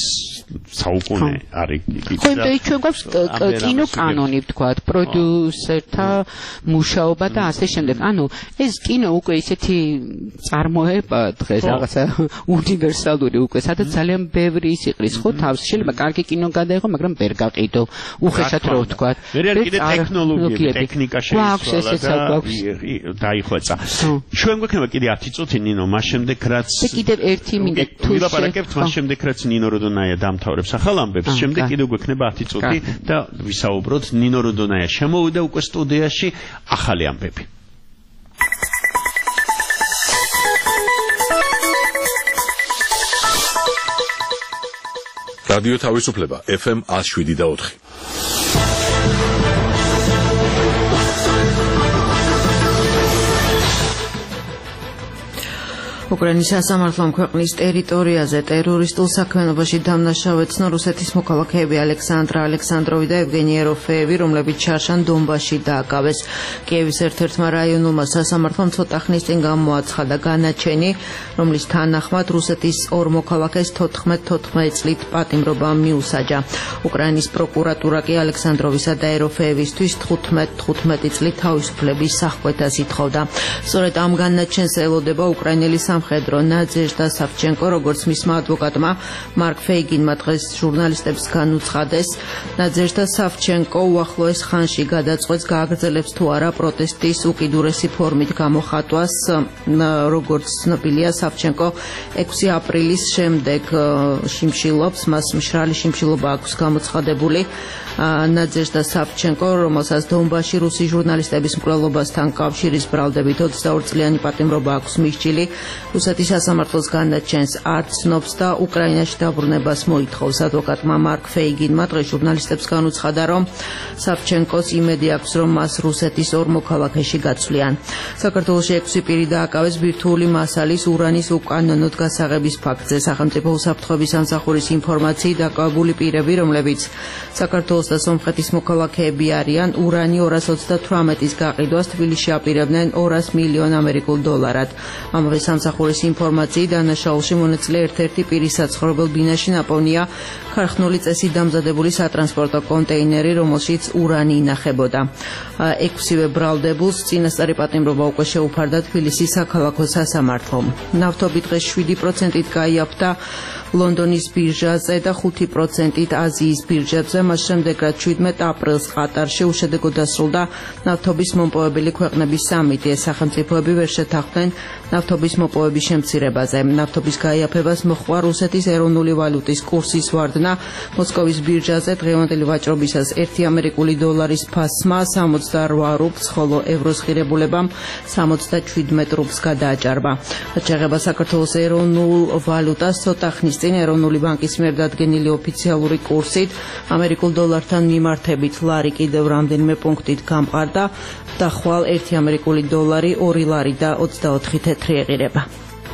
საუკუნე არის. ხო, იმიტომ ჩვენ გვაქვს კინო კანონი, ვთქვათ, პროდიუსერთა მუშაობა და ასე შემდეგ. ანუ ეს კინო უკვე ისეთი წარმოება დღეს რაღაცა უნივერსალური უკვე, სადაც ძალიან ბევრი ის იყრის, ხო, თავს შეიძლება კარგი კინო გადაიღო, მაგრამ ვერ გაყიდო. უხეშად რო ვთქვათ. ვერ არის კიდე ტექნოლოგიები, ტექნიკა შეიცვალა და დაიხვეწა. ჩვენ გვექნება კიდე ათი წუთი ნინო, მას შემდეგ რაც და კიდევ ერთი მინდა თუ ვილაპარაკებთ, მას შემდეგ რაც ნინო როდონაია დამთავრებს ახალ ამბებს, შემდეგ კიდევ გვექნება ათი წუთი და ვისაუბროთ. ნინო როდონაია შემოვიდა უკვე სტუდიაში, ახალი ამბები. რადიო თავისუფლება ეფ ემ one oh seven და four. უკრაინის სასამართლომ ქვეყნის ტერიტორიაზე ტერორისტულ საქმიანობაში დამნაშავე ცნო რუსეთის მოქალაქეები ალექსანდრა ალექსანდროვი და ევგენი ეროფეევი, რომლებიც ჩარშან დონბასში დააკავეს. კიევის ერთ-ერთმა რაიონულმა სასამართლომ ცოტა ხნის წინ გამოაცხადა განაჩენი, რომლის თანახმად რუსეთის ორ მოქალაქეს თოთხმეტ თოთხმეტ წლით პატიმრობა მიუსაჯა. უკრაინის პროკურატურა კი ალექსანდროვისა და ეროფეევისთვის თხუთმეტ თხუთმეტი წლით თავისუფლების სახკვეთას ითხოვდა. სწორედ ამ განაჩენს ელოდება უკრაინელი სამხედრო ნაძეჟდა სავჩენკო, როგორც მისმა ადვოკატმა მარკ ფეიგინმა დღეს ჟურნალისტებს განუცხადეს. ნაძეჟდა სავჩენკო უახლოეს ხანში გადაწყვეტს გააგრძელებს თუ არა პროტესტის უკიდურესი ფორმით გამოხატვას. როგორც ცნობილია, სავჩენკო ექვსი აპრილის შემდეგ შიმშილობს, მას მშრალი შიმშილობა აქვს გამოცხადებული. ნაძეჟდა სავჩენკო, რომელსაც დონბასში რუსი ჟურნალისტების მკვლელობასთან კავშირის ბრალდებით ოცდაორ წლიანი პატიმრობა აქვს მისჯილი, რუსეთის სასამართლოს განაჩენს არ ცნობს და უკრაინაში დაბრუნებას მოითხოვს. ადვოკატმა მარკ ფეიგინმა დღეს ჟურნალისტებს განუცხადა, რომ სავჩენკოს იმედი აქვს, რომ მას რუსეთის ორ მოქალაქეში გაცვლიან. საქართველოში ექვსი პირი დააკავეს ბირთვული მასალის ურანის უკანონოდ გასაღების ფაქტზე. სახელმწიფო უსაფრთხოების სამსახურის ინფორმაციით დაკავებული პირები, რომლებიც საქართველოს და სომხეთის მოქალაქეები არიან, ურანი ორას ოცდათვრამეტის გაყიდვას თბილისში აპირებდნენ ორას მილიონ ამერიკულ დოლარად. ამავე სამსახურის ინფორმაციით დანაშაულში მონაწილე ერთ-ერთი პირის საცხოვრებელ ბინაში ნაპოვნია ქარხნული წესით დამზადებული სატრანსპორტო კონტეინერი, რომელშიც ურანი ინახებოდა. ექვსივე ბრალდებულს წინასწარი პატიმრობა უკვე შეუფარდა თბილისის საქალაქო სასამართლომ. ნავთობი დღეს შვიდი პროცენტით გაიაფთა ლონდონის ბირჟაზე და ხუთი პროცენტით აზიის ბირჟებზე, მას შემდეგ რაც შვიდმეტ აპრილს ყატარში უშედეგოდ დასრულდა ნავთობის მომპოვებელი ქვეყნების სამიტი. ეს სახელმწიფოები ვერ შეთანხმდნენ ნავთობის მოპოვების შემცირებაზე. ნავთობის გაიაფებას მოჰყვა რუსეთის ეროვნული ვალუტის კურსის ვარდნა. მოსკოვის ბირჟაზე დღევანდელი ვაჭრობისას ერთი ამერიკული დოლარის ფასმა სამოცდაორ რუბლს, ხოლო ევროს ღირებულებამ სამოცდაჩვიდმეტ რუბლს გადააჭარბა. შეღება საქართველოს ეროვნულ ვალუტას ცოტა ხნის წინ ეროვნული ბანკის მიერ დადგენილი ოფიციალური კურსით ამერიკულ დოლართან მიმართებით ლარი კიდევ რამდენიმე პუნქტით გამყარდა და ხვალ ერთი ამერიკული დოლარი ორი ლარი და ოცდაოთხი თეთრი ეღირება.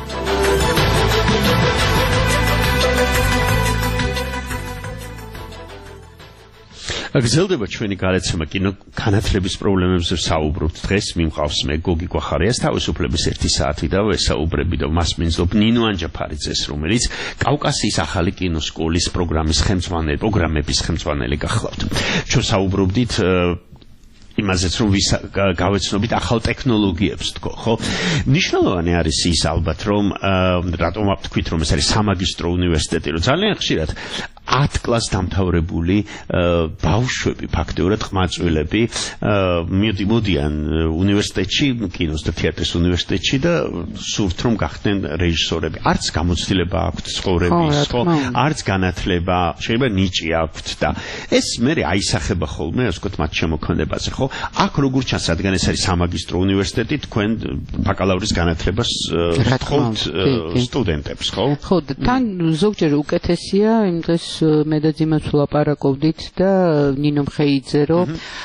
გრძელდება ჩვენი გადაცემა კინო განათლების პრობლემებზე ვსაუბრობთ. დღეს მიმყავს მე გოგი კვახარიას, თავისუფლების ერთი საათი და ვესაუბრები და მას მინძლობ ნინო ანჯაფარიძეს, რომელიც კავკასიის ახალი კინოსკოლის პროგრამის ხელმძღვანელი, პროგრამების ხელმძღვანელი გახლავთ. ჩვენ საუბრობდით იმაზეც, რომ გავეცნობით ახალ ტექნოლოგიებს თქო, ხო? მნიშვნელოვანი არის ის ალბათ, რომ რატომ ვთქვით, რომ ეს არის სამაგისტრო უნივერსიტეტი, რომ ძალიან ხშირად ათ კლას დამთავრებული ბავშვები, ფაქტიურად ყმაწვილები მოდიან უნივერსიტეტში, კინოს და თეატრის უნივერსიტეტში და სურთ რომ გახდნენ რეჟისორები. არც გამოცდილება აქვთ ცხოვრების, ხო? არც განათლება, შეიძლება ნიჭი აქვთ და ეს მე აისახება ხოლმე, ასე ვთქვათ, მათ შემოქმედებაზე, ხო? აქ როგორ ჩანს, რადგან ეს არის სამაგისტრო უნივერსიტეტი, თქვენ ბაკალავრის განათლებას გთხოვთ სტუდენტებს, ხო? ხო, თან ზოგჯერ უკეთესია იმ დღეს მე და ძიმაც ვლაპარაკობდით და ნინო მხეიძე, რომ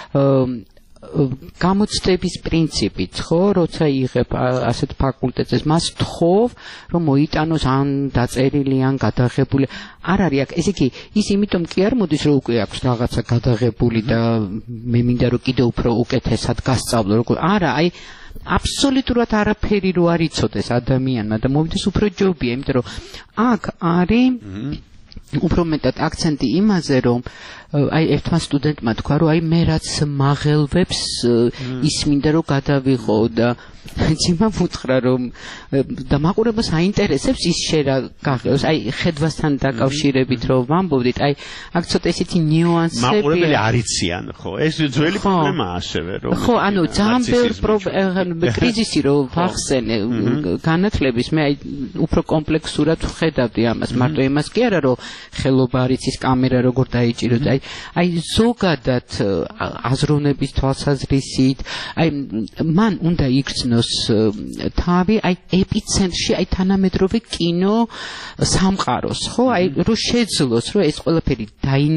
გამოცდების პრინციპით, ხო, როცა იღებ ასეთ ფაკულტეტზე, მას თხოვ, რომ მოიტანოს ან დაწერილი, ან გადაღებული. არ არის აქ, ესე იგი, ის იმიტომ კი არ მოდის, რომ უკვე აქვს რაღაცა გადაღებული და მე მინდა რომ კიდევ უფრო უკეთესად გასწავლო, როგორ არა, აი აბსოლუტურად არაფერი რო არ იცოდეს ადამიანმა და მოვიდეს უფრო ჯობია, იმიტომ რომ აქ არის უფრო მეტად აქცენტი იმაზე, რომ აი ერთმა სტუდენტმა თქვა, რომ აი მე რაც მაღელვებს ის მინდა რომ გადავიღო და ძიმამ უთხრა, რომ და მაყურებელს აინტერესებს ის შე რა გაღებს, აი ხედვასთან დაკავშირებით რომ ვამბობდით, აი აქ ცოტა ესეთი ნიუანსები მაყურებელი არიციან, ხო? ეს ძველი პრობლემაა ასევე, რომ ხო, ანუ ძალიან ბევრი კრიზისი რო ვახსენე განათლების, მე აი უფრო კომპლექსურად ვხედავდი ამას, მარტო იმას კი არა, რომ ხელობა არის ის კამერა როგორ დაიჭიროთ, აი აი ზოგადად აზროვნების თვალსაზრისით, აი მან უნდა იქცნოს თავი, აი ეპიცენტრში, აი თანამედროვე კინო სამყაროს, ხო? აი რომ შეძლოს, რომ ეს ყველაფერი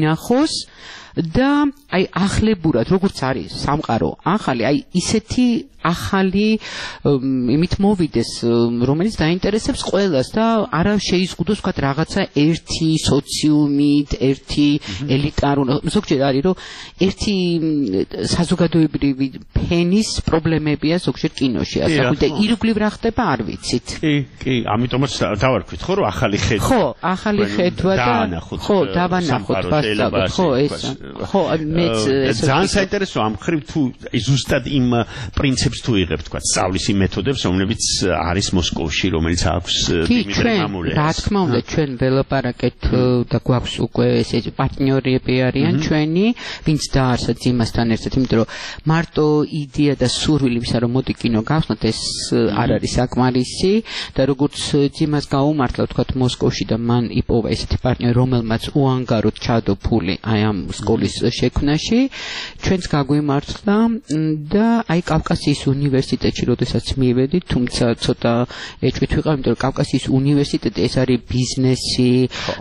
დაინახოს და აი ახლებურად, როგორც არის სამყარო ახალი, აი ისეთი ახალი იმით მოვიდეს, რომელიც დაინტერესებს ყველას და არა შეიზღუდოს ვთქვათ რაღაცა ერთი სოციუმით, ერთი ელიტარული, ზოგჯერ არის რომ ერთი საზოგადოებრივი ფენის პრობლემებია ზოგჯერ კინოში, ასე და ირგვლივ რა ხდება არ ვიცით. კი, კი, ამიტომაც დავარქვით ხო რომ ახალი ხედვა. ხო, ახალი ხედვა და ხო, დავანახოთ ვასწავლოთ, ხო, ეს ხო, მეც ეს ძალიან საინტერესო ამ ხრივ თუ ზუსტად იმ პრინციპს თუ იღებ თქვა სწავლის იმ მეთოდებს რომლებიც არის მოსკოვში რომელიც აქვს დიმიტრი მამულეს. რა თქმა უნდა ჩვენ ველაპარაკეთ და გვაქვს უკვე ესე პარტნიორები არიან ჩვენი ვინც დაარსა ძიმასთან ერთად იმიტომ რომ მარტო იდეა და სურვილი ვისა რომ მოდი კინო გავხსნათ ეს არ არის საკმარისი და როგორც ძიმას გაუმართლა თქვა მოსკოვში და მან იპოვა ესეთი პარტნიორი რომელმაც უანგაროდ ჩადო ფული აი ამ სკოლის შექმნაში ჩვენც გაგვიმართლა და აი კავკასიის უნივერსიტეტში როდესაც მივედი თუმცა ცოტა ეჭვით ვიყავ იმიტომ რომ კავკასიის უნივერსიტეტი ეს არის ბიზნესი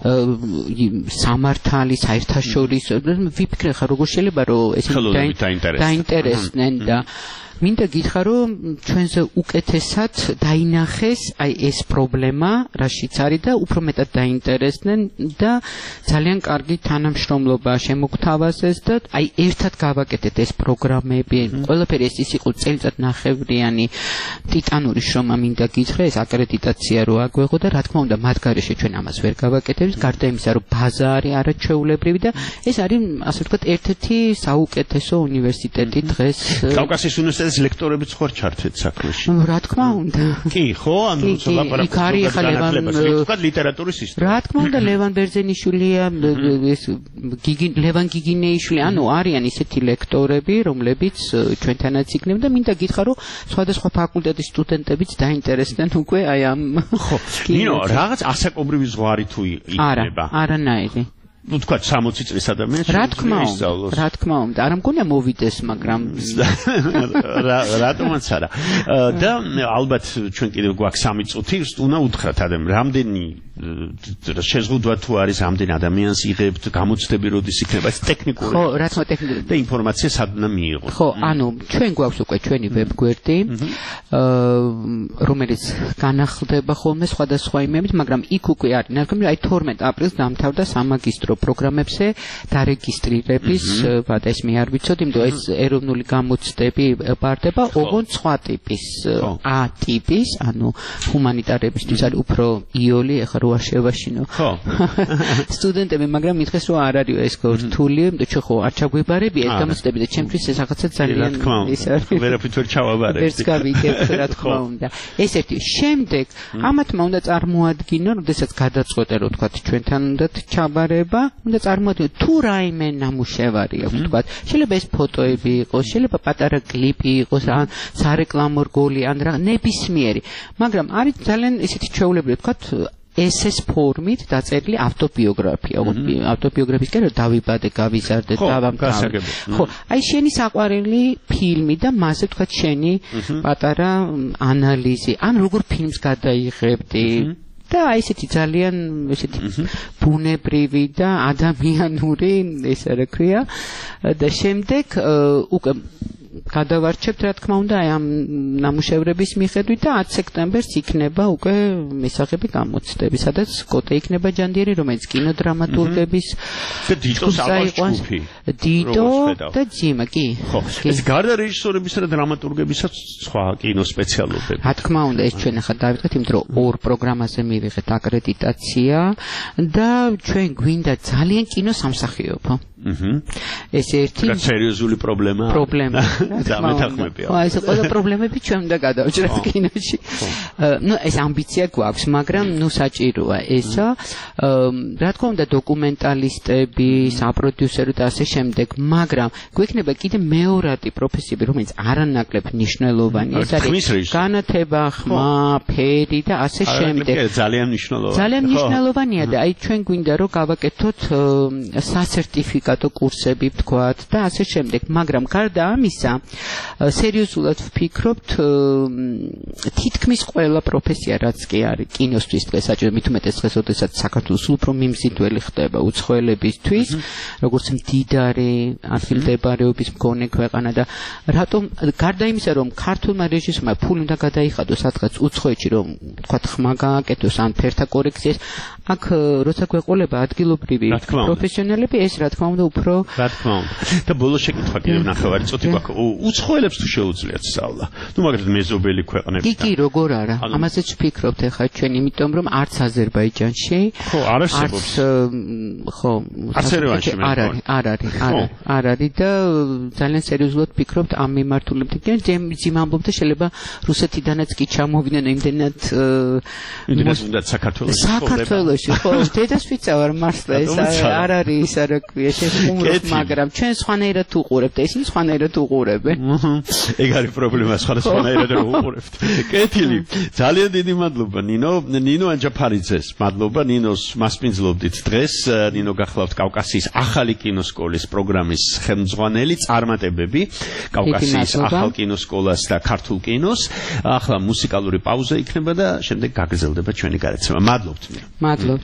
სამართალი საერთაშორისო ვიფიქრე ხა როგორ შეიძლება რომ ეს დაინტერესდნენ და მინდა გითხრა რომ ჩვენზე უკეთესად დაინახეს აი ეს პრობლემა რაშიც არის და უფრო მეტად დაინტერესდნენ და ძალიან კარგი თანამშრომლობა შემოგთავაზეს და აი ერთად გავაკეთეთ ეს პროგრამები ყველაფერი ეს ის იყო წელიწად ნახევრიანი ტიტანური შრომა მინდა გითხრა ეს აკრედიტაცია რო აგვეღო და რა თქმა უნდა მათ გარეშე ჩვენ ამას ვერ გავაკეთებთ გარდა იმისა რომ ბაზა არის არაჩვეულებრივი და ეს არის ასე ვთქვათ ერთ-ერთი საუკეთესო უნივერსიტეტი დღეს კავკასიის უნივერსიტეტი ეს ლექტორებიც ხარ ჩართეთ საქმეში. რა თქმა უნდა. კი, ხო, ანუ ლაპარაკობთ თქვა ლიტერატურის ისტორია. რა თქმა უნდა, ლევან ბერძენიშვილია, ეს ლევან გიგინეიშვილი, ანუ არიან ისეთი ლექტორები, რომლებიც ჩვენთანაც იქნებიან და მინდა გითხრა, რომ სხვადასხვა ფაკულტეტის სტუდენტებიც დაინტერესდნენ უკვე აი ამ ხო. ნინო, რაღაც ასაკობრივი ზღვარი თუ იქნება. არა, არანაირი. ну თქვა სამოცი წლის ადამიანს რა თქმა უნდა რა თქმა უნდა არ მგონია მოვიდეს მაგრამ რატომაც არა და ალბათ ჩვენ კიდევ გვაქვს სამი წუთი უნდა უთხრათ ადამ რამდენი შეზღუდვა თუ არის რამდენი ადამიანს იღებთ გამოცდები როდის იქნება ეს ტექნიკური ხო რა თქმა ტექნიკური და ინფორმაცია სადნა მიიღოთ ხო ანუ ჩვენ გვაქვს უკვე ჩვენი ვებგვერდი რომელიც განახლდება ხოლმე სხვადასხვა იმებით მაგრამ იქ უკვე არის ნახე აი თორმეტ აპრილს დამთავრდა სამაგისტრო პროგრამებზე დარეგისტრირების ვადა ეს მე არ ვიცოდი იმიტომ ეს ეროვნული გამოცდები პარდება ოღონდ სხვა ტიპის A ტიპის ანუ ჰუმანიტარებისთვის არის უფრო იოლი ეხლა როა შევაშინო ხო სტუდენტები მაგრამ მითხეს რომ არ არის ეს რთული იმიტომ რომ ხო არ ჩაგვიბარები ეს გამოცდები და ჩემთვის ეს რაღაცა ძალიან ის არის ვერაფრით ვერ ჩავაბარებ ეს გავიგებ რა თქმა უნდა ეს ერთი შემდეგ ამათ მე უნდა წარმოადგინო როდესაც გადაწყვეტე რომ თქვა ჩვენთან უნდა ჩაბარება უნდა წარმოადგინო თუ რაიმე ნამუშევარი აქვს თქვა შეიძლება ეს ფოტოები იყოს შეიძლება პატარა კლიპი იყოს ან სარეკლამო რგოლი ან რა ნებისმიერი მაგრამ არის ძალიან ისეთი ჩვეულებრივი თქვა ესეს ფორმით დაწერილი ავტობიოგრაფია ავტობიოგრაფიის კერო დავიბადე გავიზარდე დავამთავრე ხო აი შენი საყვარელი ფილმი და მასე თქვა შენი პატარა ანალიზი ან როგორ ფილმს გადაიღებდი და აი ესეთი ძალიან ესეთი ბუნებრივი და ადამიანური ესე რა ქვია და შემდეგ უკვე გადავარჩევთ რა თქმა უნდა აი ამ ნამუშევრების მიხედვით და ათი სექტემბერს იქნება უკვე მისაღები გამოცდები სადაც კოტე იქნება ჯანდიერი რომელიც კინოდრამატურგების დიდოს ავაჯფუფი დიდო და ძიმა კი ხო ეს გარდა რეჟისორებისა და დრამატურგებისაც სხვა კინო სპეციალობები რა თქმა უნდა ეს ჩვენ ახლა დავიწყეთ იმიტომ რომ ორ პროგრამაზე მივიღეთ აკრედიტაცია და ჩვენ გვინდა ძალიან კინო სამსახიობო აჰა ეს ერთი სერიოზული პრობლემაა პრობლემა დამეთანხმებია აი ეს ყველა პრობლემები ჩვენ უნდა გადავჭრათ კინოში ნუ ეს ამბიცია გვაქვს მაგრამ ნუ საჭიროა ესა რა თქმა უნდა დოკუმენტალისტები საპროდიუსერი და ასე შემდეგ მაგრამ გვექნება კიდე მეორადი პროფესიები რომელიც არანაკლებ მნიშვნელოვანია ეს არის განათება ხმა ფერი და ასე შემდეგ ძალიან მნიშვნელოვანია ძალიან მნიშვნელოვანია და აი ჩვენ გვინდა რომ გავაკეთოთ სასერტიფიკატო რატო კურსები ვთქვათ და ასე შემდეგ. მაგრამ გარდა ამისა, სერიოზულად ვფიქრობთ, თითქმის ყველა პროფესია რაც კი არის კინოსთვის დღეს აჭირდება, მით უმეტეს დღეს, როდესაც საქართველოს უფრო მიმზიდველი ხდება უცხოელებისთვის, როგორც მდიდარი ადგილმდებარეობის მქონე ქვეყანა და რატომ გარდა იმისა, რომ ქართულმა რეჟისორმა ფული უნდა გადაიხადოს სადღაც უცხოეთში, რომ თქვა ხმა გააკეთოს ან ფერთა კორექციას, აქ როცა გვეყოლება ადგილობრივი პროფესიონალები, ეს რა თქმა უნდა უფრო რა თქმა უნდა. და ბოლოს შეკითხვა კიდევ ნახევარი წუთი გვაქვს. უცხოელებს თუ შეუძლიათ სწავლა? ნუ მაგრამ მეზობელი ქვეყნები. კი, კი, როგორ არა. ამაზეც ვფიქრობთ ახლა ჩვენ, იმიტომ რომ არც აზერბაიჯანში, ხო, არ არსებობს. ხო, არც ერევანში მე არ არის, არ არის, არ არის და ძალიან სერიოზულად ვფიქრობთ ამ მიმართულებიდან. ძიმ ამბობდა შეიძლება რუსეთიდანაც კი ჩამოვიდნენ იმდენად იმდენად უნდა საქართველოს საქართველოში, ხო, დედას ვიცავარ მართლა ეს არ არის ისა რა ქვია, შეხუმრობ, მაგრამ ჩვენ სხვანაირად უყურებთ, ისინი სხვანაირად უყურებენ. ეგ არის პრობლემა, სხვანაირად უყურებთ. კეთილი. ძალიან დიდი მადლობა ნინო, ნინო ანჯაფარიძეს. მადლობა ნინოს მასპინძლობდით დღეს. ნინო გახლავთ კავკასიის ახალი კინოსკოლის პროგრამის ხელმძღვანელი, წარმატებები კავკასიის ახალ კინოსკოლას და ქართულ კინოს. ახლა მუსიკალური პაუზა იქნება და შემდეგ გაგრძელდება ჩვენი გადაცემა. მადლობთ. მადლობთ.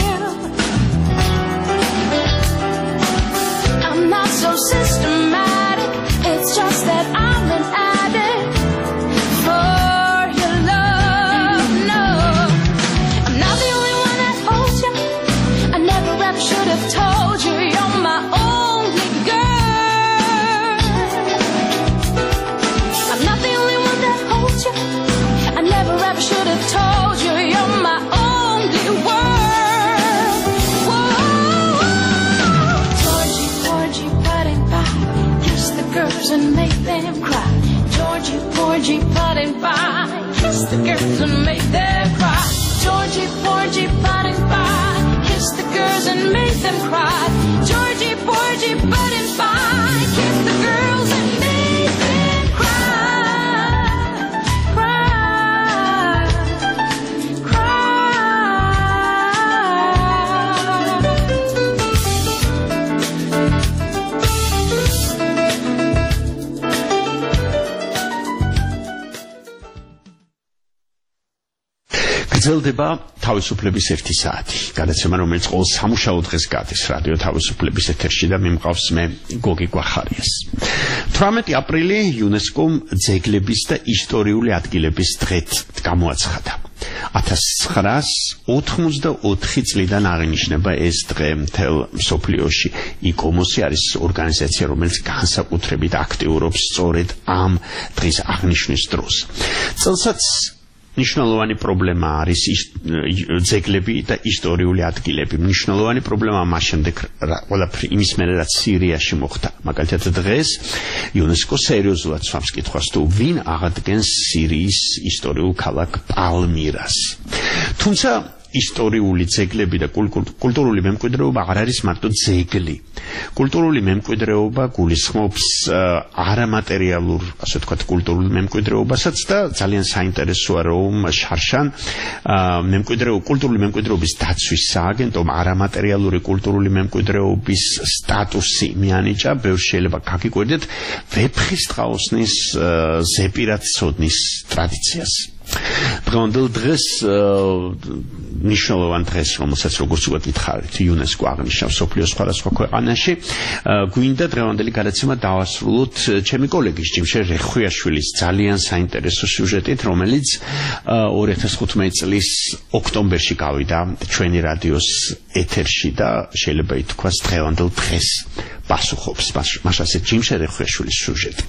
So systematic. Kiss the girls and make them cry. Georgie, Porgy, pot and pie. Kiss the girls and make them cry. Georgie, Porgy, pot and pie. Kiss the girls and make them cry. Georgie, Porgy, pot and pie. Kiss the girls and make them cry. Cry. Cry. გრძელდება თავისუფლების ერთი საათი. გადაცემა, რომელიც ყოველ სამუშაო დღეს გადის რადიო თავისუფლების ეთერში და მე მყავს მე გოგი გვახარიას. თვრამეტი აპრილი იუნესკომ ძეგლების და ისტორიული ადგილების დღედ გამოაცხადა. ათას ცხრაას ოთხმოცდაოთხი წლიდან აღინიშნება ეს დღე მთელ მსოფლიოში. იკომოსი არის ორგანიზაცია, რომელიც განსაკუთრებით აქტიურობს სწორედ ამ დღის აღნიშვნის დროს. წელსაც მნიშვნელოვანი პრობლემა არის ძეგლები და ისტორიული ადგილები. მნიშვნელოვანი პრობლემა მას შემდეგ ყველაფერი იმის მერე რაც სირიაში მოხდა. მაგალითად დღეს იუნესკო სერიოზულად სვამს კითხვას თუ ვინ აღადგენს სირიის ისტორიულ ქალაქ პალმირას. თუმცა ისტორიული ძეგლები და კულტურული მემკვიდრეობა არ არის მარტო ძეგლი. კულტურული მემკვიდრეობა გულისხმობს არამატერიალურ, ასე ვთქვათ, კულტურულ მემკვიდრეობასაც და ძალიან საინტერესოა რომ შარშან მემკვიდრეობა კულტურული მემკვიდრეობის დაცვის სააგენტომ არამატერიალური კულტურული მემკვიდრეობის სტატუსი მიანიჭა. ბევრს შეიძლება გაგიკვირდეთ ვეფხისტყაოსნის ზეპირად ცოდნის ტრადიციას. დღევანდელ დღეს მნიშვნელოვან დღეს, რომელსაც როგორც უკვე გითხარით, იუნესკო აღნიშნავს მსოფლიოს სხვადასხვა ქვეყანაში. გვინდა დღევანდელი გადაცემა დავასრულოთ ჩემი კოლეგის ჯიმშე რეხვიაშვილის ძალიან საინტერესო სიუჟეტით, რომელიც ორი ათას თხუთმეტი წლის ოქტომბერში გავიდა ჩვენი რადიოს ეთერში და შეიძლება ითქვას დღევანდელ დღეს პასუხობს მას ასე ჯიმშე რეხვიაშვილის სიუჟეტი.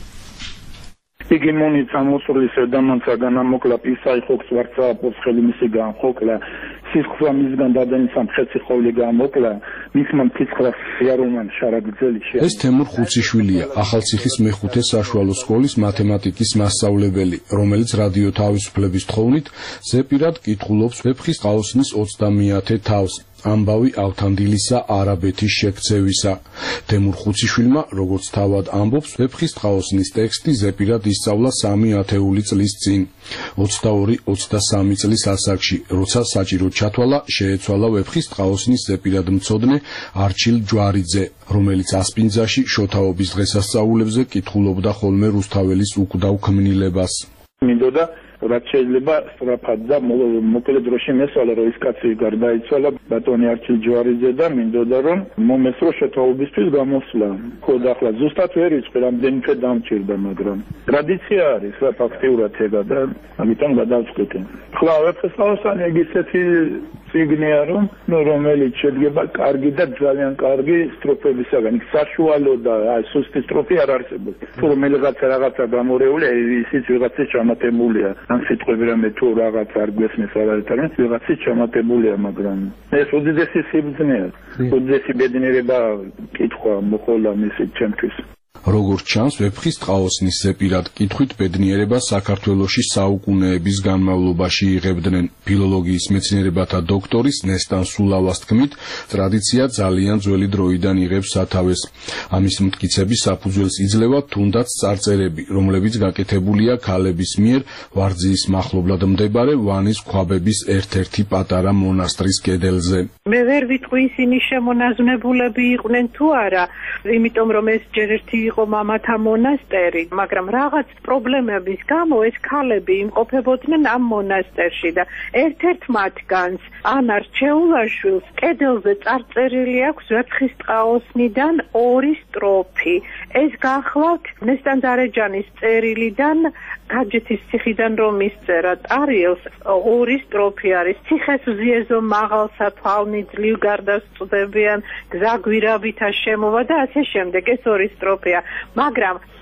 იგი მონიც ამოსულის და მანცაგან ამოკლა პისაი ხოქს ვარცა პოსხელი მისი განხოკლა სიცხვა მისგან დადენსამ ხეცი ხოვლი გამოკლა მისმან ფიცხრა იარუმან შარაგძელი შე ეს თემურ ხუციშვილია ახალციხის მეხუთე საშუალო სკოლის მათემატიკის მასწავლებელი რომელიც რადიო თავისუფლების თხოვნით ზეპირად კითხულობს ვეფხისტყაოსნის ოცდამეათე თავს ამბავი ავთანდილისა არაბეთის შექცევისა. თემურ ხუციშვილმა, როგორც თავად ამბობს, ვეფხისტყაოსნის ტექსტი ზეპირად ისწავლა სამი ათეული წლის წინ, ოცდაორი ოცდასამი წლის ასაკში, როცა საჭიროდ ჩათვალა, შეეცვალა ვეფხისტყაოსნის ზეპირად მცოდნე არჩილ ჯვარიძე, რომელიც ასპინძაში შოთაობის დღესასწაულებზე კითხულობდა ხოლმე რუსთაველის უკვდავ ქმნილებას. მინდოდა რაც შეიძლება სწრაფად და მოკლე დროში მესვალა რომ ის კაცი გარდაიცვალა ბატონი არჩილ ჯვარიძე და მინდოდა რომ მომესრო შეთაობისთვის გამოსვლა. ხო და ახლა ზუსტად ვერ იცი რამდენი თვე დამჭირდა, მაგრამ ტრადიცია არის რა ფაქტიურად ეგა და ამიტომ გადავწყვიტე. ახლა ვეფხისტყაოსანი ეგ ისეთი ციგნია რომ რომელიც შედგება კარგი და ძალიან კარგი სტროფებისაგან. იქ საშუალო და აი სუსტი სტროფი არ არსებობს. თუ რომელიღაცა რაღაცა გამორეულია, ისიც ვიღაცის ჩამატებულია. ან სიტყვები რამე თუ რაღაც არ გვესმის არაერთად, ვიღაცის ჩამატებულია, მაგრამ ეს უდიდესი სიბრძნეა. უდიდესი ბედნიერება კითხვა მოხდა მისი ჩემთვის. როგორც ჩანს, ვეფხისტყაოსნის ზეპირად კითხვით ბედნიერება საქართველოში საუკუნეების განმავლობაში იღებდნენ. ფილოლოგიის მეცნიერებათა დოქტორის ნესტან სულავას თქმით, ტრადიცია ძალიან ძველი დროიდან იღებს სათავეს. ამის მტკიცების საფუძველს იძლევა თუნდაც წარწერები, რომლებიც გაკეთებულია ქალების მიერ ვარძიის მახლობლად მდებარე ვანის ქვაბების ერთ-ერთი პატარა მონასტრის კედელზე. მე ვერ ვიტყვი ისინი შემონაზვნებულები იყვნენ თუ არა, იმიტომ რომ ეს ჯერ ერთი იყო მამათა მონასტერი, მაგრამ რაღაც პრობლემების გამო ეს ქალები იმყოფებოდნენ ამ მონასტერში და ერთ-ერთ მათგანს ანარ ჩეულაშვილს კედელზე წარწერილი აქვს ვეფხისტყაოსნიდან ორი სტროფი. ეს გახლავთ ნესტან დარეჯანის წერილიდან გაჯეთის ციხიდან რომ ისწერა ტარიელს ორი სტროფი არის. ციხეს ვზიეზო მაღალსა თვალნი ძლივ გარდასწდებიან გზა გვირაბითა შემოვა და ასე შემდეგ. ეს ორი სტროფია, მაგრამ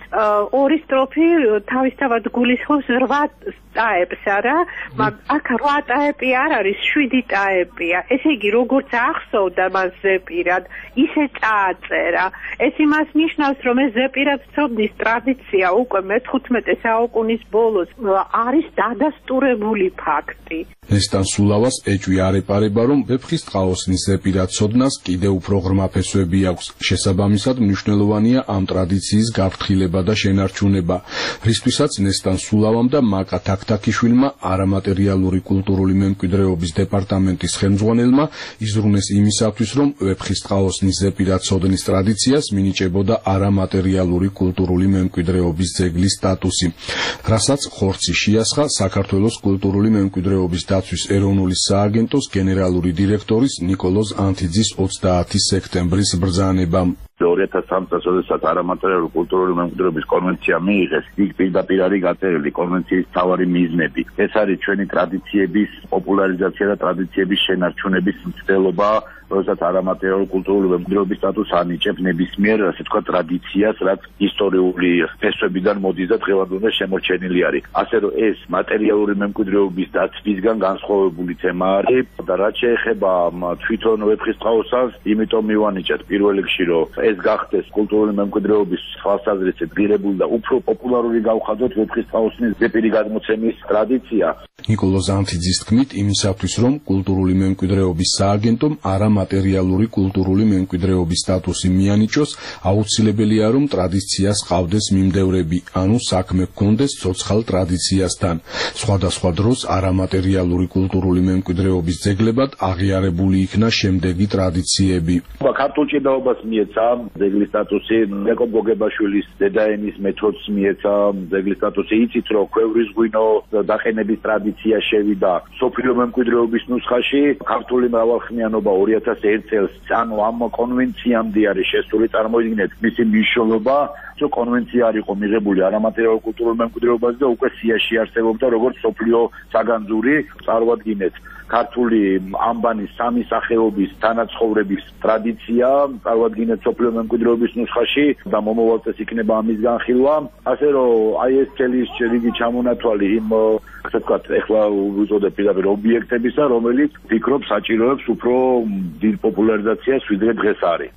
ორი სტროფი თავისთავად გულისხმობს რვა ტაეპს არა, მაგრამ აქ რვა ტაეპი არ არის, შვიდი ტაეპია. ესე იგი, როგორც ახსოვდა მას ზეპირად, ისე წააწერა. ეს იმას ნიშნავს, რომ ეს ზეპირად ცოდნის ტრადიცია უკვე მეთხუთმეტე საუკუნის ბოლოს არის დადასტურებული ფაქტი. ნესტან სულავას ეჭვი არ ეპარება, რომ ვეფხის ტყაოსნის ზეპირად ცოდნას კიდევ უფრო ღრმა ფესვები აქვს. შესაბამისად, მნიშვნელოვანია ამ ტრადიციის გაფრთხილება და შენარჩუნება, რისთვისაც ნესტან სულავამ და მაკა თაქთაქიშვილმა არამატერიალური კულტურული მემკვიდრეობის დეპარტამენტის ხელმძღვანელმა იზრუნეს იმისათვის, რომ ვეფხის ტყაოსნის ზეპირად ცოდნის ტრადიციას მინიჭებოდა არამატერიალური კულტურული მემკვიდრეობის ძეგლის სტატუსი, რასაც ხორცი შეასხა საქართველოს კულტურული მემკვიდრეობის დაცვის ეროვნული სააგენტოს გენერალური დირექტორის ნიკოლოზ ანთიძის ოცდაათი სექტემბრის ბრძანებამ. ორი ათას სამი წელს, როდესაც არამატერიალური კულტურული მემკვიდრეობის კონვენცია მიიღეს, იქ პირდაპირ არის გაწერილი კონვენციის მთავარი მიზნები. ეს არის ჩვენი ტრადიციების პოპულარიზაცია და ტრადიციების შენარჩუნების მცდელობა, როდესაც არამატერიალური კულტურული მემკვიდრეობის სტატუსს ანიჭებს ნებისმიერ, ასე თქვა, ტრადიციას, რაც ისტორიული ფესვებიდან მოდის და დღევანდ უნდა შემორჩენილი არის. ასე რომ ეს მატერიალური მემკვიდრეობის დაცვისგან განსხვავებული თემა არის და რაც შეეხება თვითონ ვეფხის ტყაოსას, იმიტომ მივანიჭეთ პირველ რიგში, რომ ეს გახდეს კულტურული მემკვიდრეობის თვალსაზრისით ღირებული და უფრო პოპულარული გავხადოთ ვეფხის ტყაოსნის ზეპირი გადმოცემის ტრადიცია. ნიკოლოზ ანთიძის თქმით, იმისათვის, რომ კულტურული მემკვიდრეობის სააგენტომ არამატერიალური კულტურული მემკვიდრეობის სტატუსი მიანიჭოს, აუცილებელია, რომ ტრადიციას ყავდეს მიმდევრები, ანუ საქმე ჰქონდეს ცოცხალ ტრადიციასთან. სხვადასხვა დროს არამატერიალური კულტურული მემკვიდრეობის ძეგლებად აღიარებული იქნა შემდეგი ტრადიციები. ქართულ ჭიდაობას მიეცა ძეგლის სტატუსი, იაკობ გოგებაშვილის დედაენის მეთოდს მიეცა ძეგლის სტატუსი. იცით, რომ ქვევრის ღვინო დაყენების ტრადიცია შევიდა სოფლიო მემკვიდრეობის ნუსხაში, ქართული მრავალხმიანობა ორი ათას ერთ წელს, ანუ ამ კონვენციამდე არის შესული, წარმოიდგინეთ მისი მნიშვნელობა, რომ კონვენცია არ იყო მიღებული არამატერიალურ კულტურულ მემკვიდრეობაზე და უკვე სიაში არსებობდა როგორც სოფლიო საგანძური, წარმოადგინეთ ქართული ამბანის სამი სახეობის თანაცხოვრების ტრადიცია, წარმოადგინეთ სოფლიო მემკვიდრეობის ნუსხაში და მომავალ წელს იქნება ამის განხილვა. ასე რომ აი ეს წელი რიგი ჩამონათვალი იმ ასე ვთქვათ, ეხლა უწოდებ პირდაპირ ობიექტებისა, რომელიც ფიქრობ საჭიროებს უფრო დიდ პოპულარიზაციას, ვიდრე დღეს არის.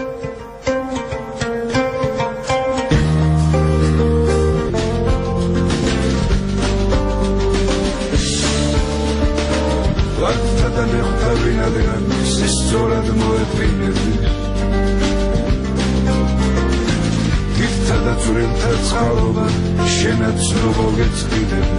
სწორად მოეფინები გირთა ძვრელთა წყალობა შენაცნობო გეწყიდები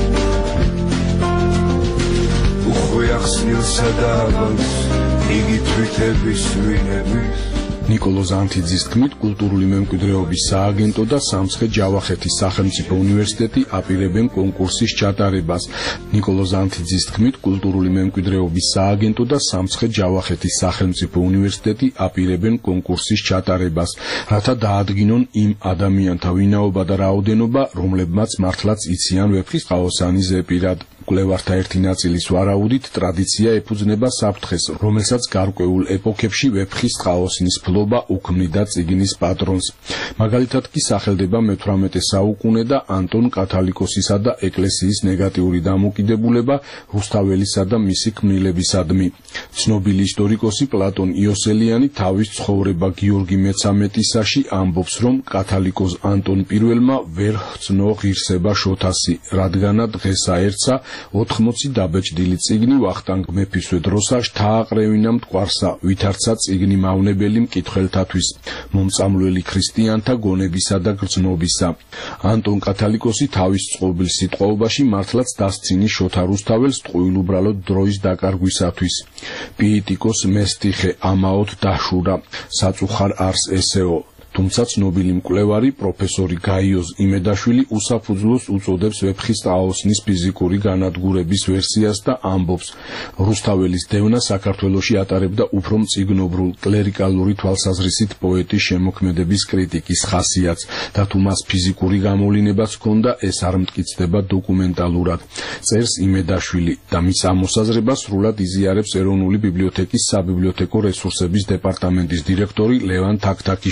უხვი ახსნილსა და აბანს იგი თვითების ვინების ნიკოლოზ ანთიძის თქმით, კულტურული მემკვიდრეობის სააგენტო და სამცხე-ჯავახეთის სახელმწიფო უნივერსიტეტი აპირებენ კონკურსის ჩატარებას. ნიკოლოზ ანთიძის თქმით, კულტურული მემკვიდრეობის სააგენტო და სამცხე-ჯავახეთის სახელმწიფო უნივერსიტეტი აპირებენ კონკურსის ჩატარებას, რათა დაადგინონ იმ ადამიანთა ვინაობა და რაოდენობა, რომლებმაც მართლაც იციან ვეფხის ტყაოსანი ზეპირად. მკვლევართა ერთი ნაწილის ვარაუდით ტრადიცია ეფუძნება საფრთხეს, რომელსაც გარკვეულ ეპოქებში ვეფხის ტყაოსნის ფლობა უქმნიდა წიგნის პატრონს. მაგალითად კი სახელდება მეთვრამეტე საუკუნე და ანტონ კათალიკოსისა და ეკლესიის ნეგატიური დამოკიდებულება რუსთაველისა და მისი ქმნილებისადმი. ცნობილი ისტორიკოსი პლატონ იოსელიანი თავის ცხოვრება გიორგი მეცამეტისაში ამბობს, რომ კათალიკოს ანტონ პირველმა ვერ ხვცნო ღირსება შოთასი, რადგანაც დღეს აერცა ოთხმოცი დაბეჭდილი წიგნი ვახტანგ მეფისვე დროსა შთააყრევინა მტკვარსა, ვითარცა წიგნი მავნებელი მკითხველთათვის, მომწამლველი ქრისტიანთა გონებისა და გრძნობისა. ანტონ კათალიკოსი თავის წყობილ სიტყვაობაში მართლაც დასცინის შოთა რუსთაველს ტყუილ უბრალოდ დროის დაკარგვისათვის. პიიტიკოს მესტიხე ამაოდ დაშურა, საწუხარ არს ესეო. თუმცა ცნობილი მკვლევარი პროფესორი გაიოზ იმედაშვილი უსაფუძვლოს უწოდებს ვეფხის ტყაოსნის ფიზიკური განადგურების ვერსიას და ამბობს, რუსთაველის დევნა საქართველოში ატარებდა უფრო მწიგნობრულ კლერიკალური თვალსაზრისით პოეტის შემოქმედების კრიტიკის ხასიათს და თუ მას ფიზიკური გამოვლინებაც ჰქონდა, ეს არ მტკიცდება დოკუმენტალურად. წერს იმედაშვილი და მის ამ მოსაზრებას სრულად იზიარებს ეროვნული ბიბლიოთეკის საბიბლიოთეკო რესურსების დეპარტამენტის დირექტორი ლევან თაქთაქიშვილი.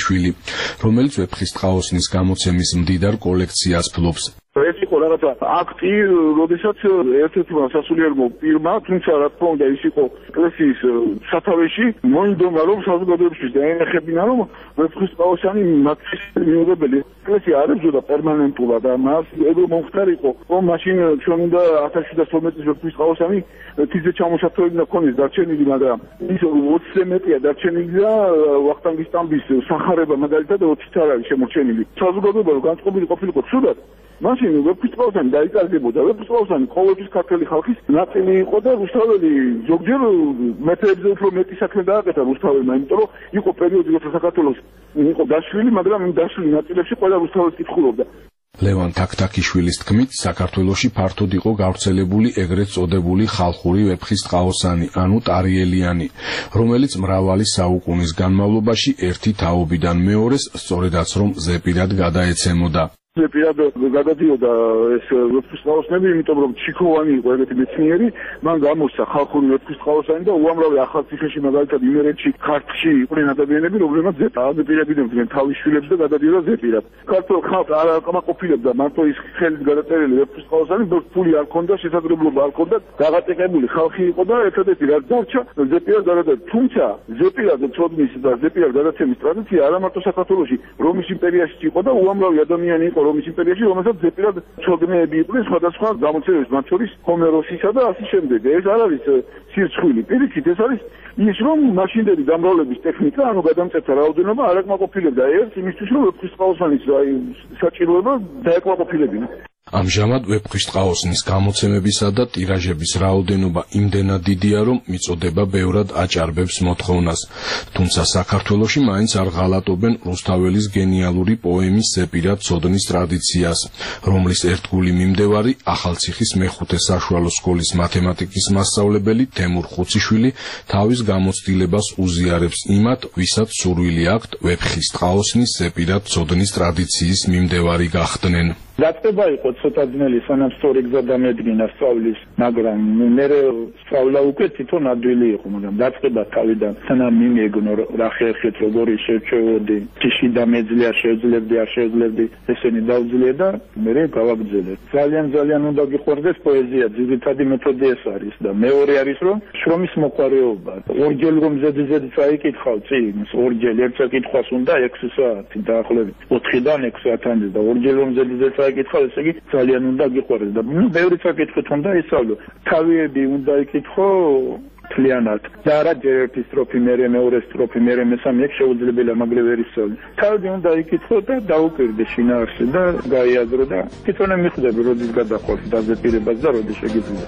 რომელიც ვეფხისტყაოსნის გამოცემის მდიდარ კოლექციას ფლობს. ეს იყო რაღაცა აქტი, როდესაც ერთ-ერთმა სასულიერო პირმა, თუმცა რა თქმა უნდა ის იყო ეკლესიის სათავეში, მოინდომა რომ საზოგადოებისთვის დაენახებინა რომ ვეფხისტყაოსანი მათთვის მიუღებელი ეკლესია არ ებრძოდა პერმანენტულად და მას ეგრე მომხდარიყო რომ მაშინ ჩვენ უნდა ათას შვიდსათ თორმეტი წლის ვეფხისტყაოსანი თიზე ჩამოსაფრთხოებინა ქონის დარჩენილი, მაგრამ ის ოცზე მეტია დარჩენილი და ვახტანგის სტამბის სახარება მაგალითად ოცით არ არის შემორჩენილი. საზოგადოება რომ განწყობილი ყოფილიყო ცუდად, მაშინ ვეფხისტყაოსანი დაიკარგებოდა. ვეფხისტყაოსანი ყოველთვის ქართული ხალხის ნაწილი იყო და რუსთაველი ზოგჯერ მეტრებზე უფრო მეტი საქმე დააკეთა რუსთაველმა, იმიტომ რომ იყო პერიოდი, როცა საქართველოს იყო დაშლილი, მაგრამ იმ დაშლილ ნაწილებში ყველა რუსთაველს კითხულობდა. ლევან თაქთაქიშვილის თქმით, საქართველოში ფართოდ იყო გავრცელებული ეგრეთ წოდებული ხალხური ვეფხისტყაოსანი, ანუ ტარიელიანი, რომელიც მრავალი საუკუნის განმავლობაში ერთი თაობიდან მეორეს სწორედაც რომ ზეპირად გადაეცემოდა. ზეპირად გადადიოდა ეს ვეფხისტყაოსნები, იმიტომ რომ ჩიქოვანი იყო ეგეთი მეცნიერი, მან გამოსცა ხალხური ვეფხისტყაოსანი და უამრავი ახალციხეში მაგალითად იმერეთში ქართლში იყვნენ ადამიანები, რომლებმაც ზეპირებდნენ თავის შვილებს და გადადიოდა ზეპირად. ქართულ ხალხს არ აკმაყოფილებდა მარტო ის ხელით გადაწერილი ვეფხისტყაოსანი, ფული არ ქონდა, შესაძლებლობა არ ქონდა, დაღატეკებული ხალხი იყო და ერთადერთი რაც დარჩა ზეპირად გადაწერა. თუმცა ზეპირად ცოდნის და ზეპირად გადაცემის ტრადიცია არა მარტო საქართველოში, რომის იმპერიაში იყო და უამრავი ადამიანი იყო რომის იმპერიაში, რომელსაც ზეპირად ცოდნეები იყვნენ სხვადასხვა გამოცემების, მათ შორის ჰომეროსისა და ასე შემდეგ. ეს არ არის სირცხვილი, პირიქით ეს არის ის რომ მაშინდელი დამრავლების ტექნიკა, ანუ გადამწერთა რაოდენობა არ აკმაყოფილებდა ერთ იმისთვის, რომ ვეფხისტყაოსანის საჭიროება დაეკმაყოფილებინა. ამჟამად ვეფხისტყაოსნის გამოცემებისა და ტირაჟების რაოდენობა იმდენად დიდია, რომ მიწოდება ბევრად აჭარბებს მოთხოვნას. თუმცა საქართველოში მაინც არ ღალატობენ რუსთაველის გენიალური პოემის ზეპირად ცოდნის ტრადიციას, რომლის ერთგული მიმდევარი ახალციხის მეხუთე საშუალო სკოლის მათემატიკის მასწავლებელი თემურ ხუციშვილი თავის გამოცდილებას უზიარებს იმათ, ვისაც სურვილი აქვთ ვეფხისტყაოსნის ზეპირად ცოდნის ტრადიციის მიმდევარი გახდნენ. დაწყება იყო ცოტა ძნელი, სანამ სწორი გზა დამედგინა სწავლის, მაგრამ მე სწავლა უკვე თვითონ ადვილი იყო, მაგრამ დაწყება თავიდან სანამ მიმეგნო რა ხერხით როგორი შევჩევოდი, თიში დამეძლია, შეძლებდი, არ შეძლებდი, ესენი დავძლია და მე გავაგრძელე. ძალიან ძალიან უნდა გიყვარდეს პოეზია, ძირითადი მეთოდი ეს არის და მეორე არის რომ შრომის მოყვარეობა. ორჯერ რომ ზედიზედ წაიკითხავ წინ, ორჯერ ერთსა კითხვას უნდა ექვსი საათი დაახლოებით, ოთხიდან ექვსი საათამდე და ორჯერ რომ ზედიზედ ეკითხა, ესე იგი ძალიან უნდა გიყვარდეს და ნუ ბევრი საკითხით უნდა ისწავლო. თავიები უნდა იკითხო მთლიანად და არა ჯერ ერთი სტროფი, მერე მეორე სტროფი, მერე მესამე, ეგ შეუძლებელია, მაგრამ ვერ ისწავლე. თავი უნდა იკითხო და დაუკვირდე შინაარსი და გაიაზრო და თვითონ მიხვდები, როდის გადაყვავს დაზეპირებას და როდის შეგიძლია.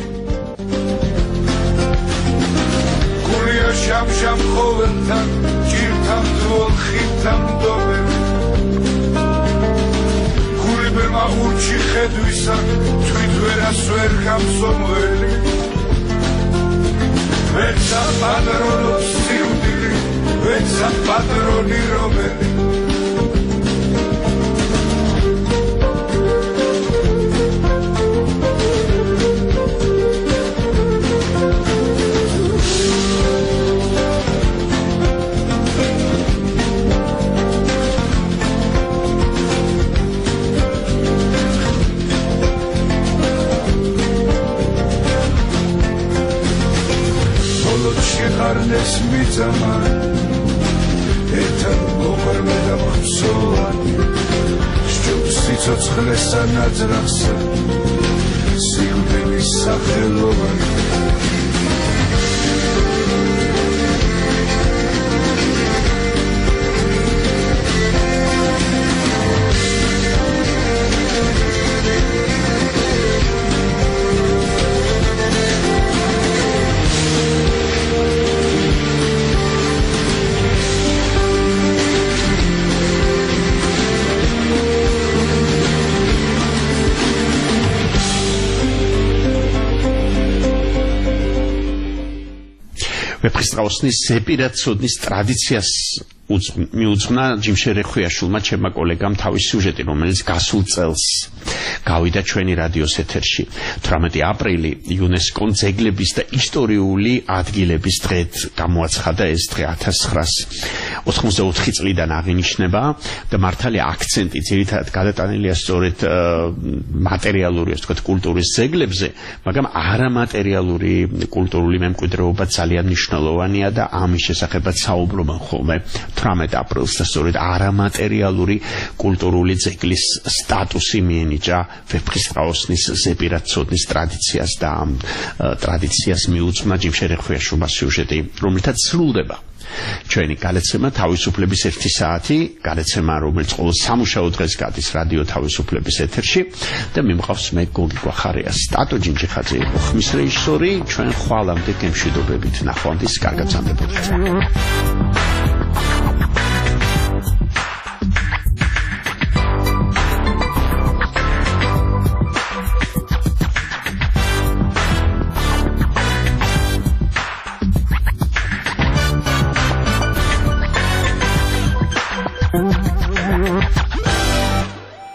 გულია შამ-შამ ყოველთან, ჭირთან ძველ ხილთან დომები მაღურჩი ხედვისა თვით ვერას ვერ გამსომველი ვეცა პატრონოს სიუდილი ვეცა პატრონი რომელი არნეს მიწამან ერთად მოყვერმე და მხსოვანი სჯობს სიცოცხლესა ნაძრახსა სიკვდილის სახელოვანი ვეფხისტყაოსნის ზეპირად ცოდნის ტრადიციას მიუძღვნა ჯიმშე რეხვიაშვილმა, ჩემმა კოლეგამ, თავის სიუჟეტი, რომელიც გასულ წელს გავიდა ჩვენი რადიოს ეთერში. თვრამეტი აპრილი იუნესკომ ძეგლების და ისტორიული ადგილების დღედ გამოაცხადა ეს დღე ათას ცხრაასი ოთხმოცდაოთხი წლიდან აღინიშნება და მართალი აქცენტი ძირითადად გადატანილია სწორედ მატერიალური, ასე ვთქვათ, კულტურის ძეგლებზე, მაგრამ არამატერიალური კულტურული მემკვიდრეობა ძალიან მნიშვნელოვანია და ამის შესახებაც საუბრობენ ხოლმე თვრამეტ აპრილს და სწორედ არამატერიალური კულტურული ძეგლის სტატუსი მიენიჭა ვეფხისტყაოსნის ზეპირად-ცოდნის ტრადიციას და ამ ტრადიციას მიუძღვნა ჯიმშერე ხვიაშვილმა სიუჟეტი, რომლითაც სრულდება ჩვენი გადაცემა თავისუფლების ერთი საათი, გადაცემა, რომელიც ყოველ სამუშაო დღეს გადის რადიო თავისუფლების ეთერში და მიმყავს მე გოგი გვახარია, სტატო ჯინჯიხაძე იყო ხმის რეჟისორი, ჩვენ ხვალამდე გემშვიდობებით ნახვამდის კარგად სანდებოდეთ.